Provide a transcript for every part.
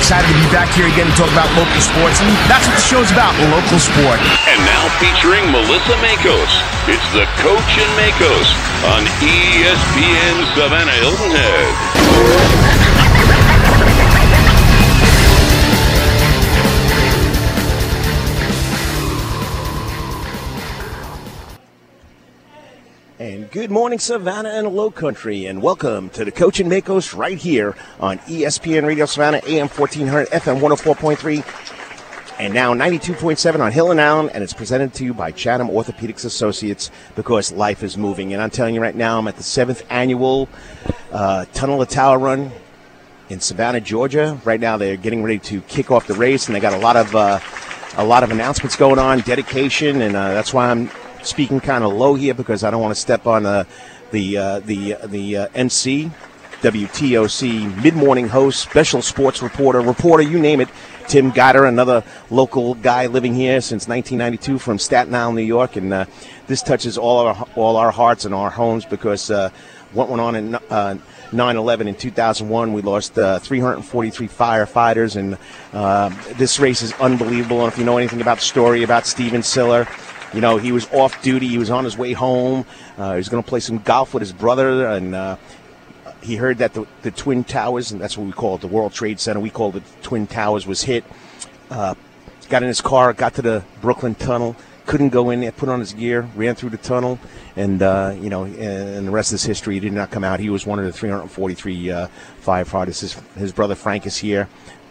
excited to be back here again to talk about local sports, and that's what the show's about, local sport. And now featuring Melissa Makos, it's the Coach and Makos on ESPN Savannah Hilton Head. And good morning, Savannah and Low Country, and welcome to the Coach and Makos right here on ESPN Radio Savannah, AM 1400, FM 104.3, and now 92.7 on Hill and Allen, and it's presented to you by Chatham Orthopedics Associates, because life is moving. And I'm telling you right now, I'm at the 7th annual Tunnel of Tower Run in Savannah, Georgia. Right now, they're getting ready to kick off the race, and they got a lot of announcements going on, dedication, and that's why I'm speaking kind of low here, because I don't want to step on the MC, WTOC mid-morning host, special sports reporter, you name it, Tim Guider, another local guy living here since 1992 from Staten Island, New York, and this touches all our hearts and our homes, because what went on in 9/11 in 2001, we lost 343 firefighters, and this race is unbelievable. And if you know anything about the story about Steven Siller, you know, he was off duty. He was on his way home. He was going to play some golf with his brother, and he heard that the Twin Towers, and that's what we call it, the World Trade Center, we called it Twin Towers, was hit. Got in his car, got to the Brooklyn Tunnel, couldn't go in there, put on his gear, ran through the tunnel, and, and the rest is history. He did not come out. He was one of the 343 firefighters. His brother Frank is here,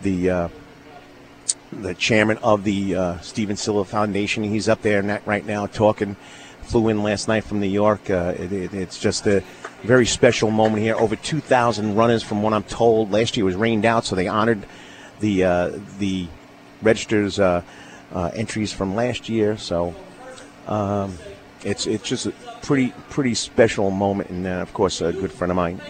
the chairman of the Steven Siller Foundation. He's up there right now talking. Flew in last night from New York. It's just a very special moment here. Over 2,000 runners, from what I'm told. Last year was rained out, so they honored the register's entries from last year. So it's just a pretty special moment. And of course, a good friend of mine,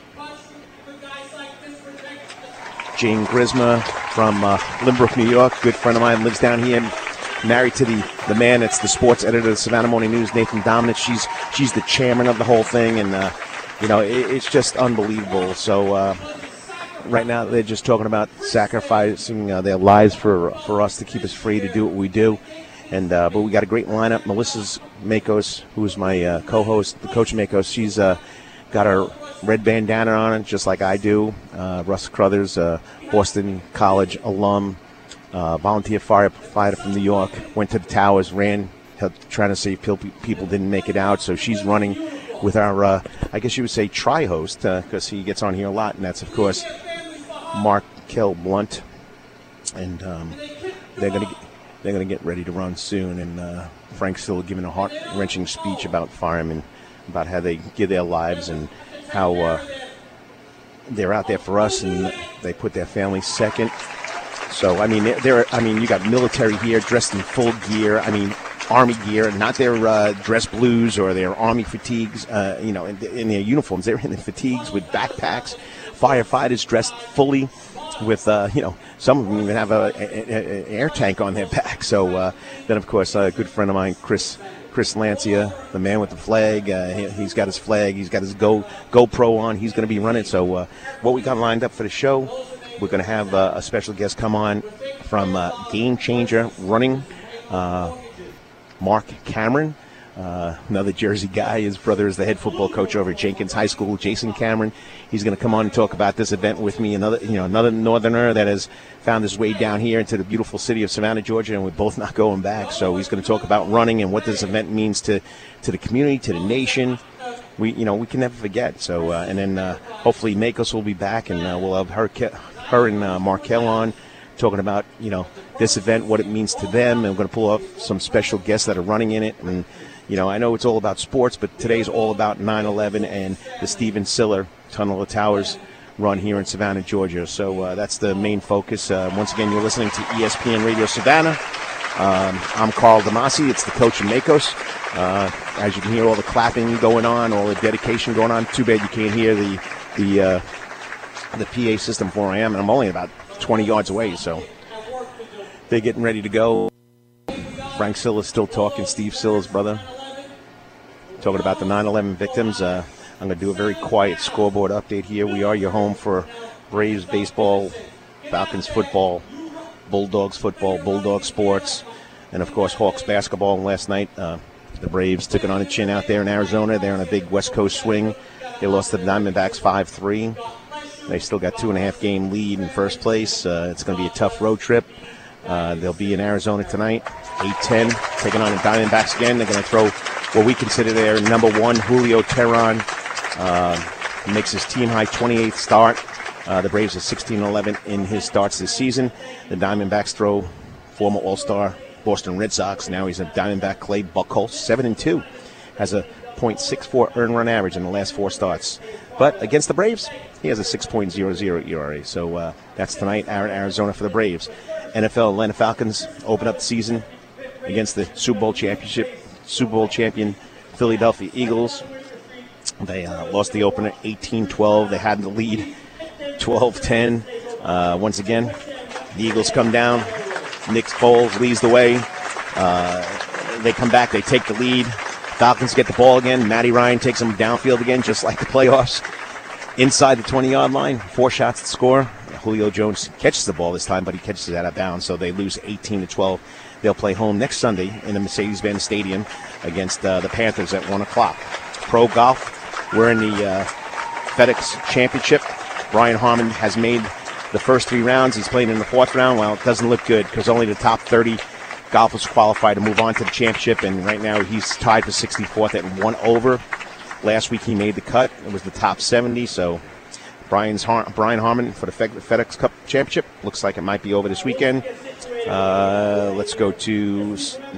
Jane Grisma from Lynbrook, New York, good friend of mine, lives down here, married to the man that's the sports editor of the Savannah Morning News, Nathan Dominich. She's the chairman of the whole thing, and it's just unbelievable. So right now they're just talking about sacrificing their lives for us to keep us free to do what we do. And but we got a great lineup. Melissa Makos, who is my co-host, the Coach Makos, she's got her red bandana on, just like I do. Russ Crothers, Boston College alum, volunteer firefighter from New York, went to the towers, ran, trying to see if people didn't make it out. So she's running with our, I guess you would say, tri-host, because he gets on here a lot, and that's, of course, Mark Kell Blunt. And they're gonna get ready to run soon. And Frank's still giving a heart-wrenching speech about firemen, about how they give their lives and how they're out there for us, and they put their families second. So I mean, you got military here, dressed in full gear. I mean, Army gear, not their dress blues or their Army fatigues. In their uniforms, they're in the fatigues with backpacks. Firefighters dressed fully with, some of them even have an air tank on their back. So then, of course, a good friend of mine, Chris Lancia, the man with the flag. He's got his flag. He's got his GoPro on. He's going to be running. So what we got lined up for the show, we're going to have a special guest come on from Game Changer Running, Mark Cameron, another Jersey guy. His brother is the head football coach over at Jenkins High School, Jason Cameron. He's going to come on and talk about this event with me. Another northerner that has found his way down here into the beautiful city of Savannah, Georgia, and we're both not going back. So he's going to talk about running and what this event means to the community, to the nation. We can never forget. So and then hopefully Makos will be back, and we'll have her and Markel on talking about this event, what it means to them, and we're going to pull off some special guests that are running in it. And I know it's all about sports, but today's all about 9/11 and the Steven Siller Tunnel of Towers run here in Savannah, Georgia. So that's the main focus. Once again, you're listening to ESPN Radio Savannah. I'm Carl Damasi. It's the Coach and Makos. As you can hear all the clapping going on, all the dedication going on. Too bad you can't hear the PA system where I am, and I'm only about 20 yards away, so they're getting ready to go. Frank Siller's still talking, Steve Siller's brother, talking about the 9/11 victims. I'm going to do a very quiet scoreboard update here. We are your home for Braves baseball Falcons football, Bulldogs football, Bulldog sports, and of course Hawks basketball. Last night, the Braves took it on the chin out there in Arizona. They're on a big West Coast swing. They lost to the Diamondbacks 5-3. They still got 2.5 game lead in first place. It's going to be a tough road trip. They'll be in Arizona tonight, 8-10, taking on the Diamondbacks again. They're going to throw what we consider their number one, Julio Teheran. Makes his team-high 28th start. The Braves are 16-11 in his starts this season. The Diamondbacks throw former All-Star Boston Red Sox. Now he's a Diamondback, Clay Buchholz, 7-2. Has a .64 earned run average in the last 4 starts. But against the Braves, he has a 6.00 ERA. So that's tonight out in Arizona for the Braves. NFL Atlanta Falcons open up the season against the Super Bowl champion Philadelphia Eagles. They lost the opener 18-12. They had the lead 12-10. Once again, the Eagles come down. Nick Foles leads the way. They come back. They take the lead. Falcons get the ball again. Matty Ryan takes them downfield again, just like the playoffs. Inside the 20-yard line, 4 shots to score. Julio Jones catches the ball this time, but he catches it out of bounds, so they lose 18-12. They'll play home next Sunday in the Mercedes-Benz Stadium against the Panthers at 1 o'clock. Pro golf, we're in the FedEx Championship. Brian Harman has made the first 3 rounds. He's playing in the 4th round. Well, it doesn't look good because only the top 30 golfers qualify to move on to the championship, and right now he's tied for 64th at 1 over. Last week he made the cut. It was the top 70, so Brian Harman for the FedEx Cup Championship. Looks like it might be over this weekend. Let's go to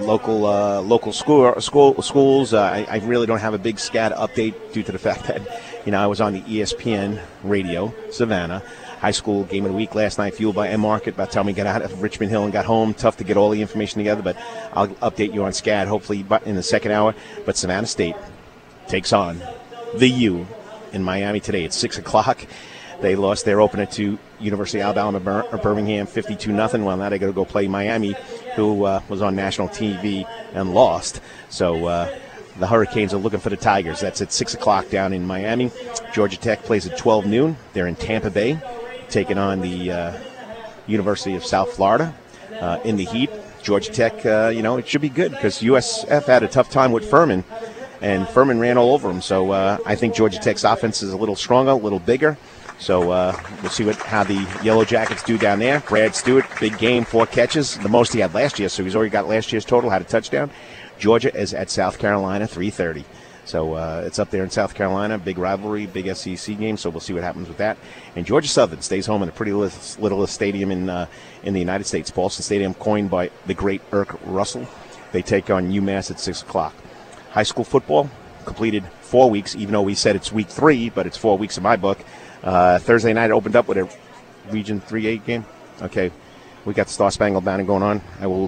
local schools. I really don't have a big SCAD update due to the fact that, I was on the ESPN radio, Savannah. High school game of the week last night, fueled by M-Market. By the time we got out of Richmond Hill and got home, tough to get all the information together, but I'll update you on SCAD hopefully in the second hour. But Savannah State takes on the U in Miami today at 6 o'clock. They lost their opener to University of Alabama Birmingham 52-0. Well, now they got to go play Miami, who was on national TV and lost. So the Hurricanes are looking for the Tigers. That's at 6 o'clock down in Miami. Georgia Tech plays at 12 noon. They're in Tampa Bay, taking on the University of South Florida in the heat. Georgia Tech, it should be good because USF had a tough time with Furman, and Furman ran all over them. So I think Georgia Tech's offense is a little stronger, a little bigger. So we'll see how the Yellow Jackets do down there. Brad Stewart, big game, 4 catches, the most he had last year. So he's already got last year's total, had a touchdown. Georgia is at South Carolina, 3:30. So it's up there in South Carolina, big rivalry, big SEC game. So we'll see what happens with that. And Georgia Southern stays home in a pretty little stadium in the United States, Paulson Stadium, coined by the great Irk Russell. They take on UMass at 6 o'clock. High school football completed 4 weeks, even though we said it's week 3, but it's 4 weeks in my book. Thursday night opened up with a Region 3A game. Okay, we got the Star Spangled Banner going on. I will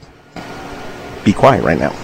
be quiet right now.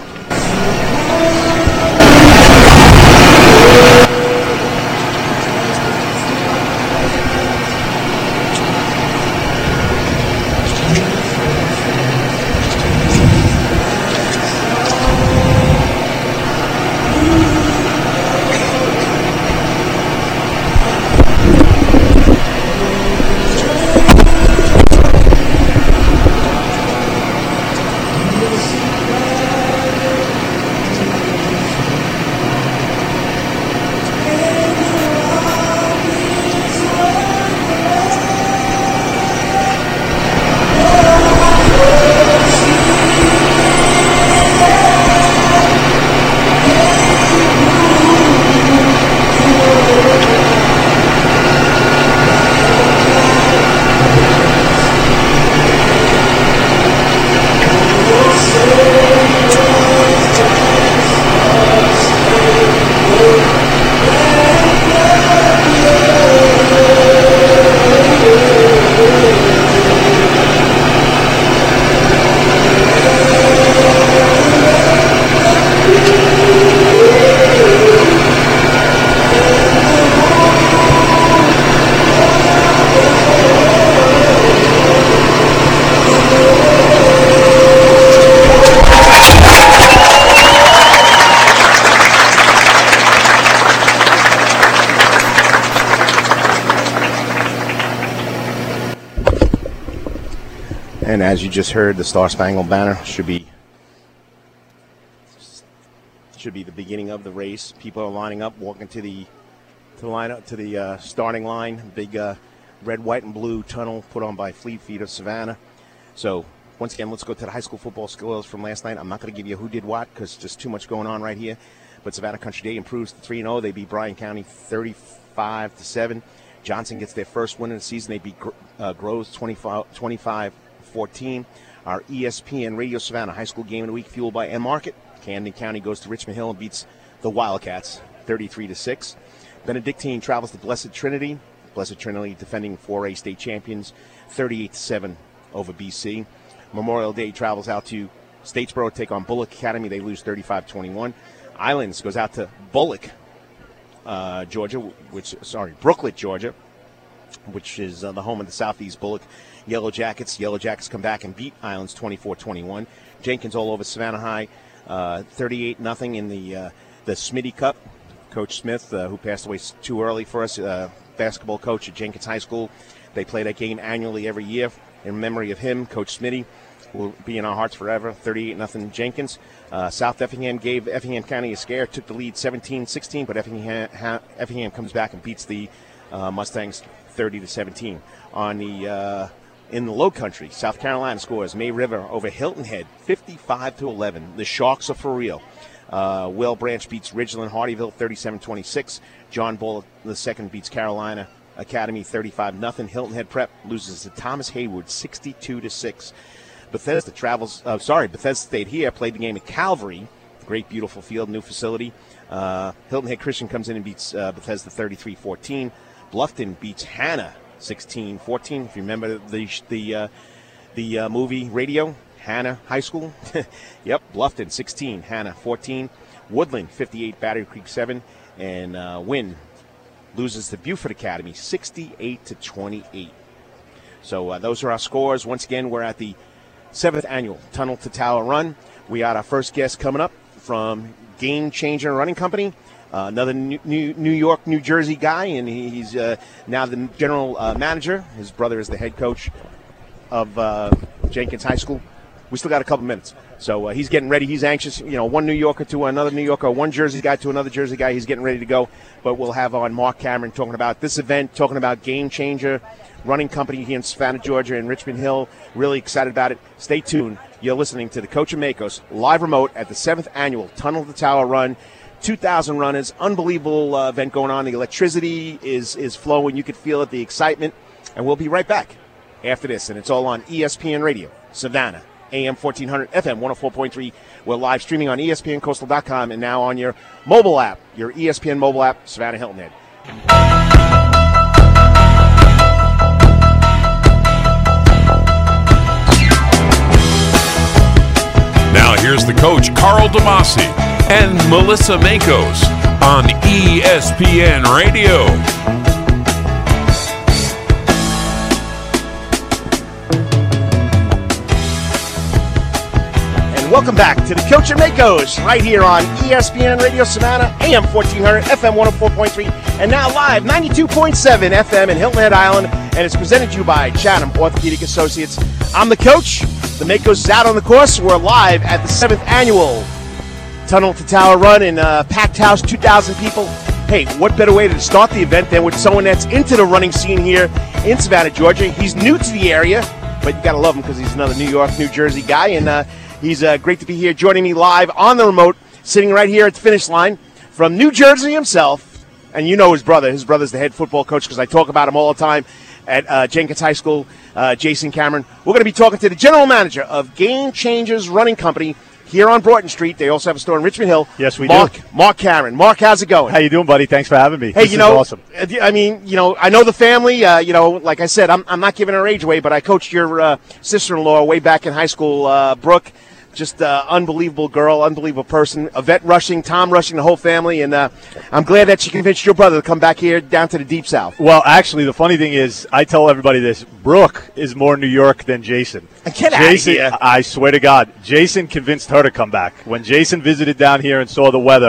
And as you just heard, the Star Spangled Banner should be the beginning of the race. People are lining up, walking to the starting line. Big red, white, and blue tunnel put on by Fleet Feet of Savannah. So once again, let's go to the high school football scores from last night. I'm not going to give you who did what because just too much going on right here. But Savannah Country Day improves to 3-0. They beat Bryan County 35-7. Johnson gets their first win of the season. They beat Groves 25-14. Our ESPN Radio Savannah high school game of the week fueled by M-Market. Camden County goes to Richmond Hill and beats the Wildcats 33-6. Benedictine travels to Blessed Trinity. Blessed Trinity defending 4A state champions 38-7 over BC. Memorial Day travels out to Statesboro to take on Bullock Academy. They lose 35-21. Islands goes out to Bullock, Georgia, Brooklet, Georgia, which is the home of the Southeast Bullock Yellow Jackets. Yellow Jackets come back and beat Islands 24-21. Jenkins all over Savannah High, 38-0 in the Smitty Cup. Coach Smith, who passed away too early for us, basketball coach at Jenkins High School. They play that game annually every year in memory of him. Coach Smitty will be in our hearts forever. 38-0 Jenkins. South Effingham gave Effingham County a scare, took the lead 17-16, but Effingham comes back and beats the Mustangs 30-17. On the in the Low Country, South Carolina scores May River over Hilton Head 55-11. The Sharks are for real. Will Branch beats Ridgeland Hardyville 37-26. John Bull II beats Carolina Academy 35-0. Hilton Head Prep loses to Thomas Haywood 62-6. Bethesda stayed here, played the game at Calvary. Great, beautiful field, new facility. Hilton Head Christian comes in and beats Bethesda 33-14. Bluffton beats Hannah 16-14. If you remember the movie Radio, Hannah High School. Yep, Bluffton 16, Hannah 14. Woodland 58, Battery Creek 7. And Wynn loses to Beaufort Academy 68-28. So those are our scores. Once again, we're at the 7th annual Tunnel to Tower Run. We got our first guest coming up from Game Changer Running Company, another New York, New Jersey guy, and he's now the general manager. His brother is the head coach of Jenkins High School. We still got a couple minutes. So he's getting ready. He's anxious. One New Yorker to another New Yorker, one Jersey guy to another Jersey guy. He's getting ready to go. But we'll have on Mark Cameron talking about this event, talking about Game Changer Running Company here in Savannah, Georgia, and Richmond Hill. Really excited about it. Stay tuned. You're listening to the Coach of Makos live remote at the 7th annual Tunnel to Tower Run. 2,000 runners. Unbelievable event going on. The electricity is flowing. You can feel it, the excitement. And we'll be right back after this. And it's all on ESPN Radio, Savannah, AM 1400, FM 104.3. We're live streaming on ESPNCoastal.com and now on your mobile app, your ESPN mobile app, Savannah Hilton Head. Now here's the coach, Carl DeMasi and Melissa Makos on ESPN Radio. Welcome back to the Coach and Makos right here on ESPN Radio Savannah, AM 1400, FM 104.3, and now live 92.7 FM in Hilton Head Island, and it's presented to you by Chatham Orthopedic Associates. I'm the coach. The Makos is out on the course. We're live at the 7th annual Tunnel to Tower Run in packed house, 2,000 people. Hey, what better way to start the event than with someone that's into the running scene here in Savannah, Georgia. He's new to the area, but you got to love him because he's another New York, New Jersey guy, and he's great to be here joining me live on the remote, sitting right here at the finish line from New Jersey himself. And you know his brother. His brother's the head football coach because I talk about him all the time at Jenkins High School, Jason Cameron. We're going to be talking to the general manager of Game Changers Running Company here on Broughton Street. They also have a store in Richmond Hill. Yes, we do. Mark Cameron. Mark, how's it going? How you doing, buddy? Thanks for having me. Hey, this is awesome. I mean, I know the family. Like I said, I'm not giving her age away, but I coached your sister-in-law way back in high school, Brooke. Just unbelievable girl, unbelievable person. Yvette Rushing, Tom Rushing, the whole family. And I'm glad that you convinced your brother to come back here down to the Deep South. Well, actually, the funny thing is, I tell everybody this. Brooke is more New York than Jason. Get out of here. I swear to God, Jason convinced her to come back. When Jason visited down here and saw the weather,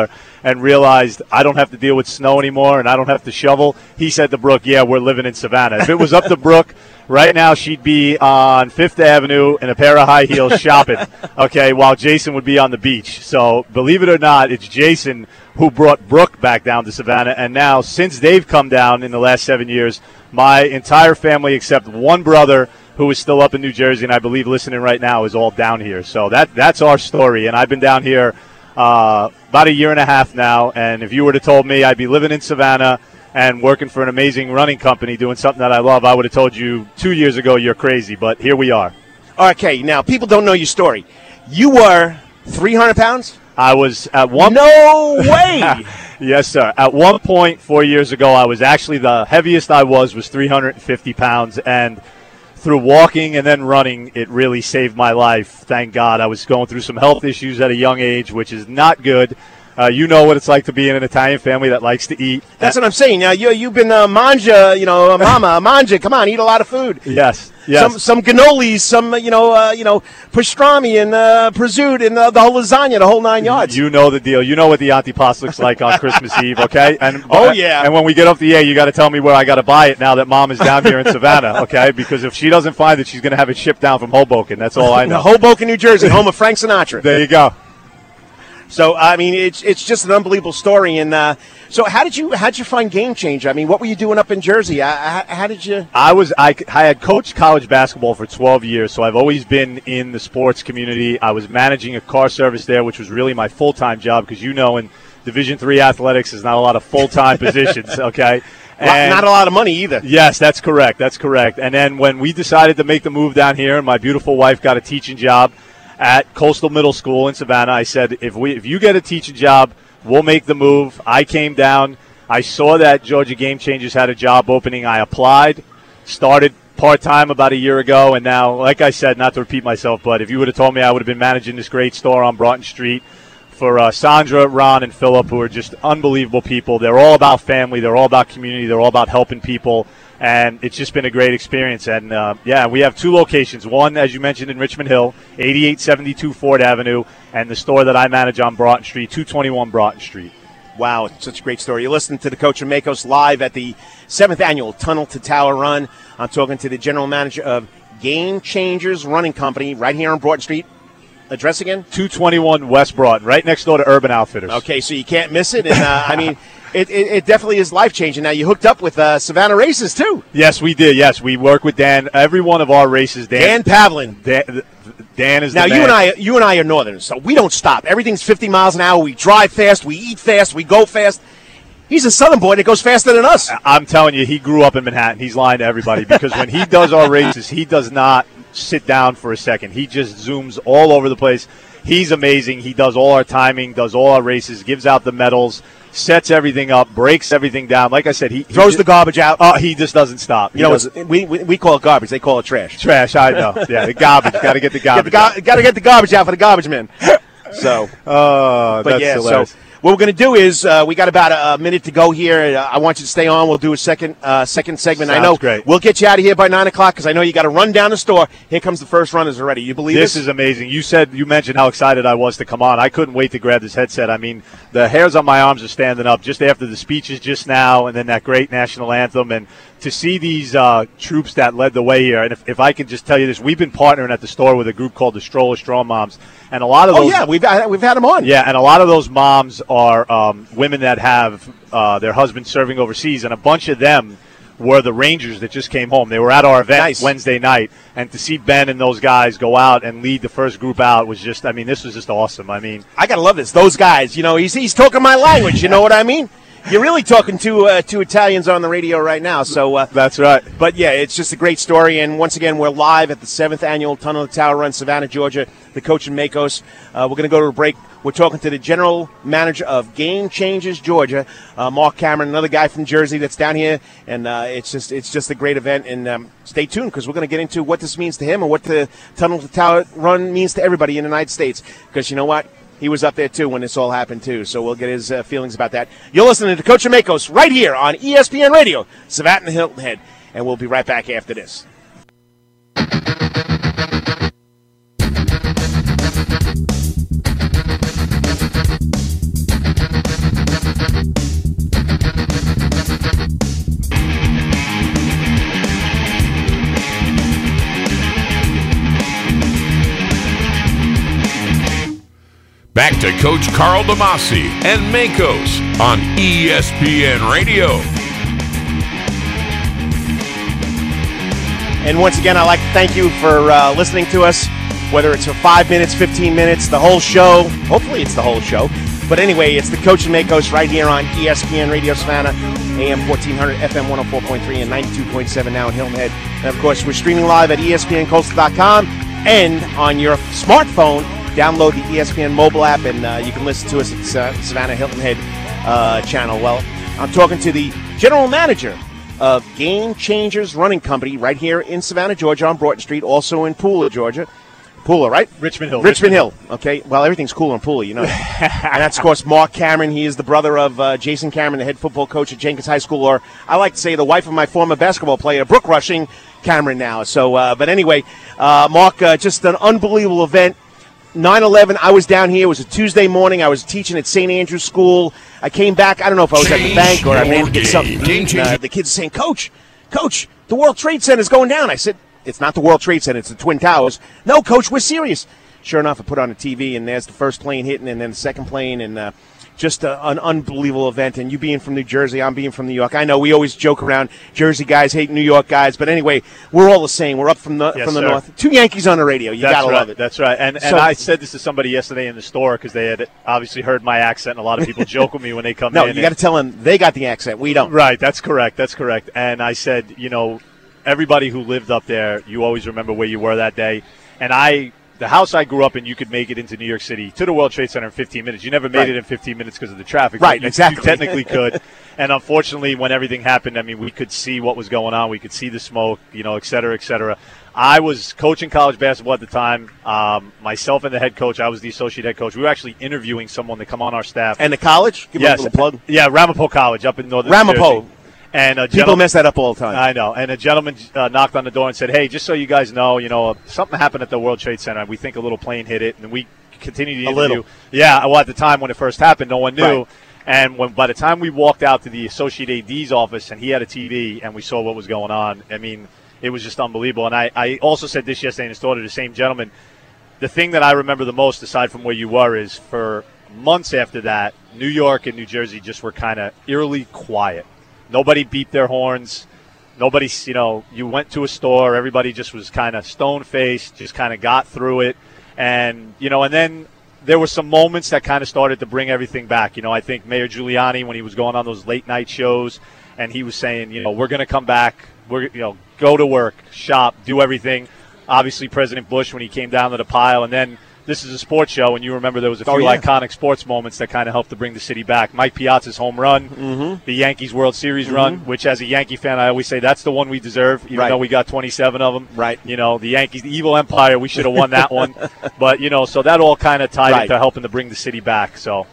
and realized I don't have to deal with snow anymore and I don't have to shovel, he said to Brooke, yeah, we're living in Savannah. If it was up to Brooke, right now she'd be on Fifth Avenue in a pair of high heels shopping, okay, while Jason would be on the beach. So believe it or not, it's Jason who brought Brooke back down to Savannah. And now, since they've come down in the last 7 years, my entire family except one brother who is still up in New Jersey and I believe listening right now is all down here. So that's our story. And I've been down here about a year and a half now. And if you were to told me I'd be living in Savannah and working for an amazing running company doing something that I love, I would have told you 2 years ago you're crazy. But here we are. Okay, now people don't know your story. You were 300 pounds? I was at one. No way! Yes, sir. At one point 4 years ago, I was actually the heaviest I was 350 pounds. And through walking and then running, it really saved my life. Thank God. I was going through some health issues at a young age, which is not good. You know what it's like to be in an Italian family that likes to eat. That's what I'm saying. Now you've been manja, mama, manja. Come on, eat a lot of food. Yes. Some cannolis, some pastrami and prosciutto and the whole lasagna, the whole 9 yards. You know the deal. You know what the antipasto looks like on Christmas Eve, okay? And yeah. And when we get off the air, you got to tell me where I got to buy it now that Mom is down here in Savannah, okay? Because if she doesn't find it, she's going to have it shipped down from Hoboken. That's all I know. Hoboken, New Jersey, home of Frank Sinatra. There you go. So I mean, it's just an unbelievable story. And so, how'd you find Game Changer? I mean, what were you doing up in Jersey? How did you? I had coached college basketball for 12 years, so I've always been in the sports community. I was managing a car service there, which was really my full-time job because in Division III athletics, there's not a lot of full-time positions. Okay. And not a lot of money either. Yes, that's correct. And then when we decided to make the move down here, and my beautiful wife got a teaching job at Coastal Middle School in Savannah, I said, if you get a teaching job, we'll make the move. I came down. I saw that Georgia Game Changers had a job opening. I applied, started part-time about a year ago, and now, like I said, not to repeat myself, but if you would have told me I would have been managing this great store on Broughton Street for Sandra, Ron, and Philip, who are just unbelievable people. They're all about family. They're all about community. They're all about helping people. And it's just been a great experience. And, we have two locations. One, as you mentioned, in Richmond Hill, 8872 Ford Avenue, and the store that I manage on Broughton Street, 221 Broughton Street. Wow, it's such a great story. You're listening to the Coach of Makos live at the 7th Annual Tunnel to Tower Run. I'm talking to the general manager of Game Changers Running Company right here on Broughton Street. Address again? 221 West Broughton, right next door to Urban Outfitters. Okay, so you can't miss it. And, I mean, it definitely is life-changing. Now, you hooked up with Savannah Races, too. Yes, we did. Yes, we work with Dan. Every one of our races, Dan Pavlin. Dan is now, the man. you and I are Northerners, so we don't stop. Everything's 50 miles an hour. We drive fast. We eat fast. We go fast. He's a Southern boy that goes faster than us. I'm telling you, he grew up in Manhattan. He's lying to everybody because when he does our races, he does not sit down for a second. He just zooms all over the place. He's amazing. He does all our timing, does all our races, gives out the medals, sets everything up, breaks everything down. Like I said, he throws the garbage out. He just doesn't stop. We call it garbage. They call it trash. Trash, I know. Yeah, the garbage. Got to get the garbage out. Got to get the garbage out for the garbage men. So, that's hilarious. So what we're going to do is we got about a minute to go here. I want you to stay on. We'll do a second segment. Sounds I know great. We'll get you out of here by 9 o'clock because I know you got to run down the store. Here comes the first runners already. You believe this is amazing. You mentioned how excited I was to come on. I couldn't wait to grab this headset. I mean, the hairs on my arms are standing up just after the speeches just now and then that great national anthem. And to see these troops that led the way here, and if I can just tell you this, we've been partnering at the store with a group called the Stroller Strong Moms. And a lot of those, we've had them on. Yeah, and a lot of those moms are women that have their husbands serving overseas, and a bunch of them were the Rangers that just came home. They were at our event Wednesday night, and to see Ben and those guys go out and lead the first group out was just, this was just awesome. I got to love this. Those guys, he's talking my language, you know what I mean? You're really talking to two Italians on the radio right now. So that's right. But, yeah, it's just a great story. And, once again, we're live at the 7th Annual Tunnel to Tower Run, Savannah, Georgia, the Coach in Makos. We're going to go to a break. We're talking to the general manager of Game Changers, Georgia, Mark Cameron, another guy from Jersey that's down here. And it's just a great event. And stay tuned because we're going to get into what this means to him and what the Tunnel to Tower Run means to everybody in the United States. Because you know what? He was up there, too, when this all happened, too. So we'll get his feelings about that. You're listening to Coach Makos right here on ESPN Radio, Savannah Hilton Head. And we'll be right back after this. Back to Coach Carl DeMasi and Makos on ESPN Radio. And once again, I'd like to thank you for listening to us, whether it's for 5 minutes, 15 minutes, the whole show. Hopefully it's the whole show. But anyway, it's the Coach and Makos right here on ESPN Radio Savannah, AM 1400, FM 104.3, and 92.7 now in Hilton Head. And, of course, we're streaming live at ESPNCoastal.com. And on your smartphone, download the ESPN mobile app, and you can listen to us at Savannah Hilton Head channel. Well, I'm talking to the general manager of Game Changers Running Company right here in Savannah, Georgia, on Broughton Street, also in Pooler, Georgia. Pooler, right? Richmond Hill. Richmond Hill. Okay. Well, everything's cool in Pooler, you know. And that's, of course, Mark Cameron. He is the brother of Jason Cameron, the head football coach at Jenkins High School, or I like to say the wife of my former basketball player, Brooke Rushing Cameron now. So, but anyway, Mark, just an unbelievable event. 9/11, I was down here. It was a Tuesday morning. I was teaching at St. Andrew's School. I came back. I don't know if I was at the bank or I ran to get something to eat. The kids saying, Coach, the World Trade Center is going down. I said, it's not the World Trade Center. It's the Twin Towers. No, Coach, we're serious. Sure enough, I put on the TV, and there's the first plane hitting, and then the second plane, and just an unbelievable event. And you being from New Jersey, I'm being from New York. I know we always joke around Jersey guys hate New York guys, but anyway, we're all the same. We're up from the north. 2 Yankees on the radio. You got to love it. That's right. And I said this to somebody yesterday in the store because they had obviously heard my accent, and a lot of people joke with me when they come in. No, you got to tell them they got the accent. We don't. Right. That's correct. And I said, everybody who lived up there, you always remember where you were that day. And the house I grew up in, you could make it into New York City to the World Trade Center in 15 minutes. You never made it in 15 minutes because of the traffic. Right, exactly. You technically could. And unfortunately, when everything happened, I mean, we could see what was going on. We could see the smoke, et cetera, et cetera. I was coaching college basketball at the time. Myself and the head coach, I was the associate head coach. We were actually interviewing someone to come on our staff. And the college? Give yes. a little plug. Yeah, Ramapo College up in northern Ramapo. Jersey. And people mess that up all the time. I know. And a gentleman knocked on the door and said, hey, just so you guys know, something happened at the World Trade Center. We think a little plane hit it. And we continued the interview. A little. Yeah, well, at the time when it first happened, no one knew. Right. And by the time we walked out to the associate AD's office and he had a TV and we saw what was going on, I mean, it was just unbelievable. And I also said this yesterday in the store to the same gentleman. The thing that I remember the most, aside from where you were, is for months after that, New York and New Jersey just were kind of eerily quiet. Nobody beeped their horns. Nobody, you went to a store. Everybody just was kind of stone-faced, just kind of got through it. And, and then there were some moments that kind of started to bring everything back. I think Mayor Giuliani, when he was going on those late-night shows, and he was saying, we're going to come back. We're, go to work, shop, do everything. Obviously, President Bush, when he came down to the pile. And then this is a sports show, and you remember there was a few iconic sports moments that kind of helped to bring the city back. Mike Piazza's home run, the Yankees World Series run, which as a Yankee fan, I always say that's the one we deserve, even though we got 27 of them. Right. The Yankees, the evil empire, we should have won that one. But, so that all kind of tied into helping to bring the city back. So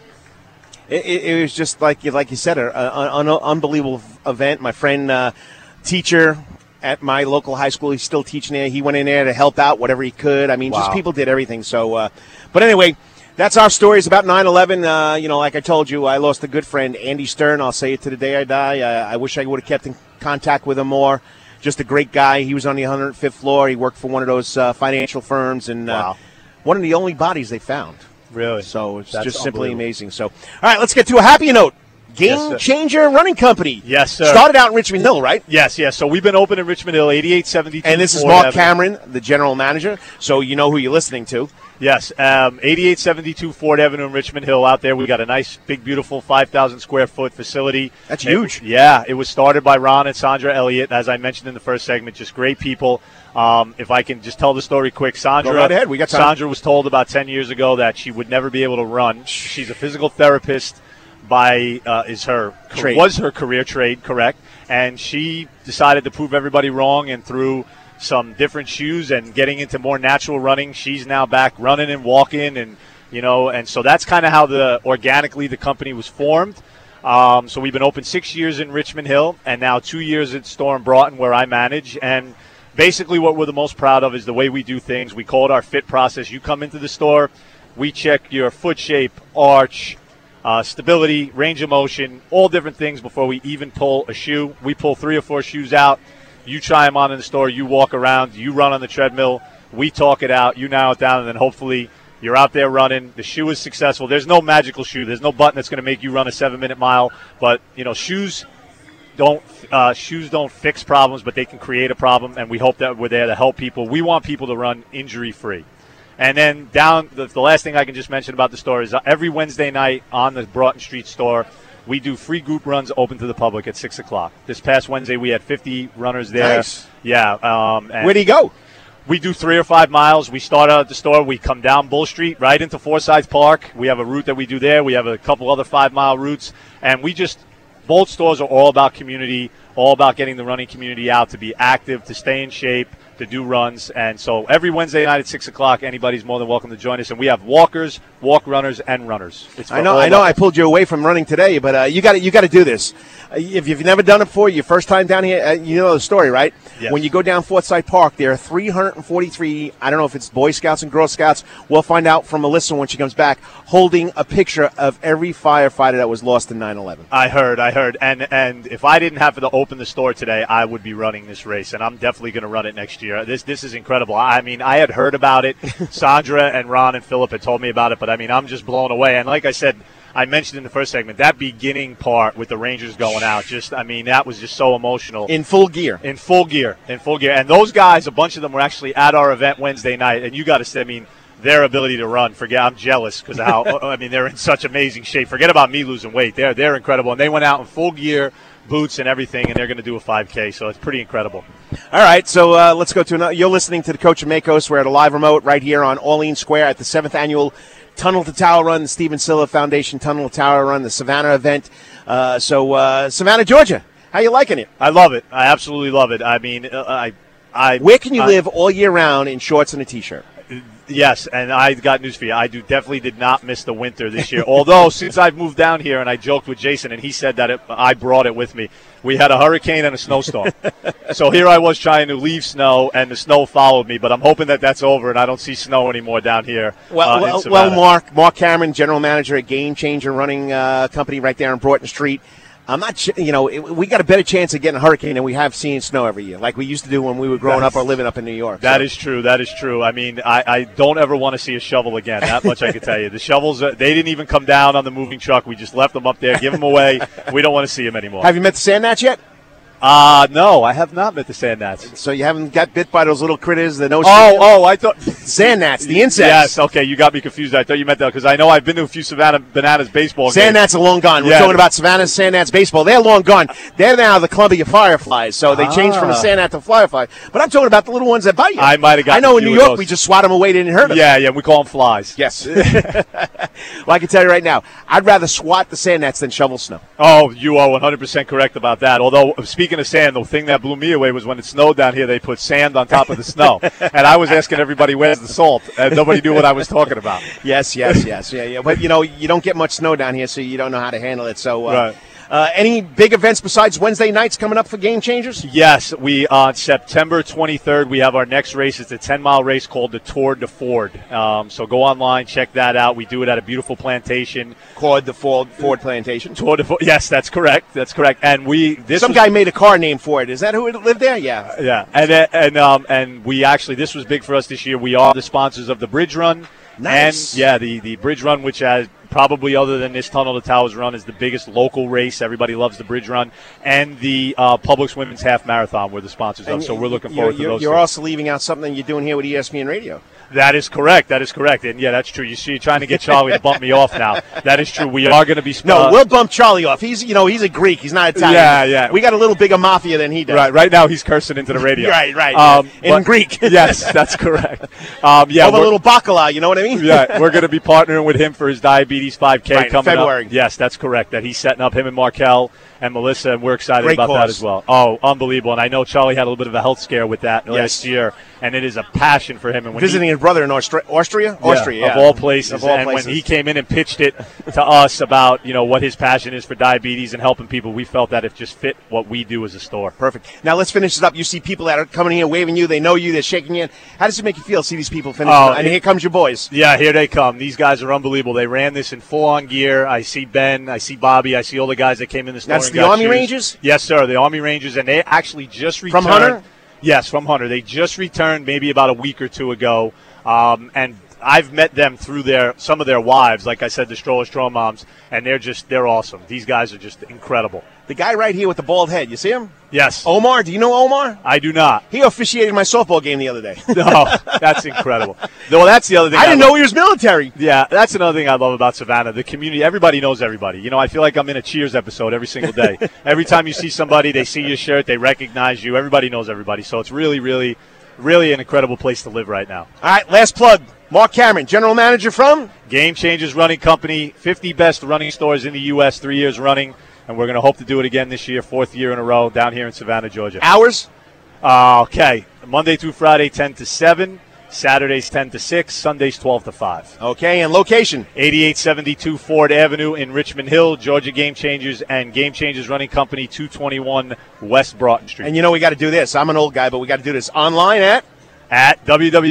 it was just like you said, an unbelievable event. My friend, teacher at my local high school, he's still teaching there. He went in there to help out whatever he could. I mean, just people did everything. So, but anyway, that's our stories about 9/11. Like I told you, I lost a good friend, Andy Stern. I'll say it to the day I die. I wish I would have kept in contact with him more. Just a great guy. He was on the 105th floor. He worked for one of those financial firms, and one of the only bodies they found. Really? So it's just simply amazing. So, all right, let's get to a happy note. Game Changer Running Company. Yes, sir. Started out in Richmond Hill, right? Yes. So we've been open in Richmond Hill, 8872. And this is Mark Cameron, the general manager, so you know who you're listening to. Yes, 8872 Ford Avenue in Richmond Hill out there. We got a nice, big, beautiful 5,000 square foot facility. That's huge. It was started by Ron and Sandra Elliott, as I mentioned in the first segment. Just great people. If I can just tell the story quick, Sandra. Go right ahead. We got time. Sandra was told about 10 years ago that she would never be able to run. She's a physical therapist. Was her career trade, correct? And she decided to prove everybody wrong, and through some different shoes and getting into more natural running, she's now back running and walking, and and so that's kind of how organically the company was formed. So we've been open 6 years in Richmond Hill, and now 2 years at Storm Broughton, where I manage. And basically, what we're the most proud of is the way we do things. We call it our fit process. You come into the store, we check your foot shape, arch, stability, range of motion, all different things before we even pull a shoe. We pull 3 or 4 shoes out. You try them on in the store. You walk around. You run on the treadmill. We talk it out. You narrow it down, and then hopefully You're out there running. The shoe is successful. There's no magical shoe. There's no button that's going to make you run a 7-minute mile. But, shoes don't fix problems, but they can create a problem, and we hope that we're there to help people. We want people to run injury-free. And then the last thing I can just mention about the store is every Wednesday night on the Broughton Street store, we do free group runs open to the public at 6 o'clock. This past Wednesday, we had 50 runners there. Nice. Yeah. Where do you go? We do 3 or 5 miles. We start out at the store. We come down Bull Street right into Forsyth Park. We have a route that we do there. We have a couple other 5-mile routes. And both stores are all about community, all about getting the running community out to be active, to stay in shape, to do runs. And so every Wednesday night at 6 o'clock, anybody's more than welcome to join us. And we have walkers, walk runners, and runners. I know. I pulled you away from running today, but you got to do this. If you've never done it before, your first time down here, you know the story, right? Yes. When you go down Forsyth Park, there are 343, I don't know if it's Boy Scouts and Girl Scouts, we'll find out from Melissa when she comes back, holding a picture of every firefighter that was lost in 9/11. I heard. And if I didn't have to open the store today, I would be running this race, and I'm definitely going to run it next year. This is incredible. I mean, I had heard about it. Sandra and Ron and Philip had told me about it, but, I mean, I'm just blown away. And like I said, I mentioned in the first segment, that beginning part with the Rangers going out, that was just so emotional. In full gear. In full gear. And those guys, a bunch of them were actually at our event Wednesday night, and you got to say, their ability to run, I'm jealous because of how, they're in such amazing shape. Forget about me losing weight. They're incredible. And they went out in full gear, boots and everything, and they're going to do a 5K, so it's pretty incredible. All right, so let's go to another. You're listening to the Coach of Makos. We're at a live remote right here on Orleans Square at the 7th Annual Tunnel to Tower Run, the Stephen Silla Foundation Tunnel to Tower Run, the Savannah event. Savannah, Georgia, how you liking it? I love it. I absolutely love it. I mean, where can you live all year round in shorts and a T-shirt? Yes, and I got news for you. I definitely did not miss the winter this year. Although, since I've moved down here, and I joked with Jason, and he said that I brought it with me, we had a hurricane and a snowstorm. So here I was trying to leave snow, and the snow followed me. But I'm hoping that that's over, and I don't see snow anymore down here. Well, Mark Cameron, general manager at Game Changer Running Company right there on Broughton Street. I'm not, we got a better chance of getting a hurricane than we have seeing snow every year, like we used to do when we were growing up or living up in New York. That is true. I mean, I don't ever want to see a shovel again. That much I can tell you. The shovels, they didn't even come down on the moving truck. We just left them up there, give them away. We don't want to see them anymore. Have you met the sand gnats yet? No, I have not met the sand gnats. So you haven't got bit by those little critters? I thought sand gnats, the insects. Yes, okay, you got me confused. I thought you meant that because I know I've been to a few Savannah Bananas baseball games. Sand gnats are long gone. We're talking about Savannah Sand Gnats baseball. They're long gone. They're now the Columbia Fireflies, so they changed from a sand gnat to a firefly. But I'm talking about the little ones that bite you. I might have got. I know in New York we just swat them away, didn't hurt them. Yeah, we call them flies. Yes. Well, I can tell you right now, I'd rather swat the sand gnats than shovel snow. Oh, you are 100% correct about that. Although, speaking of sand, the thing that blew me away was when it snowed down here, they put sand on top of the snow. And I was asking everybody, where's the salt? And nobody knew what I was talking about. Yes. Yeah. But, you don't get much snow down here, so you don't know how to handle it. So, right. Any big events besides Wednesday nights coming up for Game Changers? Yes, on September 23rd, we have our next race. It's a 10-mile race called the Tour de Ford. So go online, check that out. We do it at a beautiful plantation called the Ford Plantation. Tour de Ford. Yes, that's correct. And some guy made a car name for it. Is that who lived there? Yeah. Yeah. And we actually, this was big for us this year. We are the sponsors of the Bridge Run. Nice. And the Bridge Run, which has probably other than this Tunnel to Towers Run, is the biggest local race. Everybody loves the Bridge Run. And the Publix Women's Half Marathon we're the sponsors of, so we're looking forward to those. You're also leaving out something you're doing here with ESPN Radio. That is correct. And, yeah, that's true. You see, you're trying to get Charlie to bump me off now. That is true. We are going to be No, we'll bump Charlie off. He's a Greek. He's not Italian. Yeah. We got a little bigger mafia than he does. Right now he's cursing into the radio. Right. In Greek. Yes, that's correct. Over a little bacala, you know what I mean? Yeah, we're going to be partnering with him for his Diabetes 5K coming February. up. Yes, that's correct. That he's setting up, him and Markel and Melissa, and we're excited about that as well. Oh, unbelievable. And I know Charlie had a little bit of a health scare with that last year, and it is a passion for him. And when visiting his brother in Austria, of all places. When he came in and pitched it to us about, what his passion is for diabetes and helping people, we felt that it just fit what we do as a store. Perfect. Now let's finish it up. You see people that are coming here waving you. They know you. They're shaking you. How does it make you feel to see these people finish? And here comes your boys. Yeah, here they come. These guys are unbelievable. They ran this in full-on gear. I see Ben. I see Bobby. I see all the guys that came in the store. That's the Army Rangers? Yes, sir. The Army Rangers, and they actually just returned. From Hunter? Yes, from Hunter. They just returned maybe about a week or two ago. And I've met them through some of their wives, like I said, the Stroller Strong Moms, and they're awesome. These guys are just incredible. The guy right here with the bald head, you see him? Yes. Omar, do you know Omar? I do not. He officiated my softball game the other day. No, that's incredible. Well, that's the other thing. I didn't know he was military. Yeah, that's another thing I love about Savannah. The community, everybody knows everybody. I feel like I'm in a Cheers episode every single day. Every time you see somebody, they see your shirt, they recognize you. Everybody knows everybody. So it's really, really, really an incredible place to live right now. All right, last plug. Mark Cameron, general manager from? Game Changers Running Company, 50 best running stores in the U.S., 3 years running. And we're going to hope to do it again this year, 4th year in a row, down here in Savannah, Georgia. Hours? Okay. Monday through Friday, 10 to 7. Saturdays, 10 to 6. Sundays, 12 to 5. Okay, and location? 8872 Ford Avenue in Richmond Hill, Georgia Game Changers, and Game Changers Running Company, 221 West Broughton Street. And we got to do this. I'm an old guy, but we got to do this online at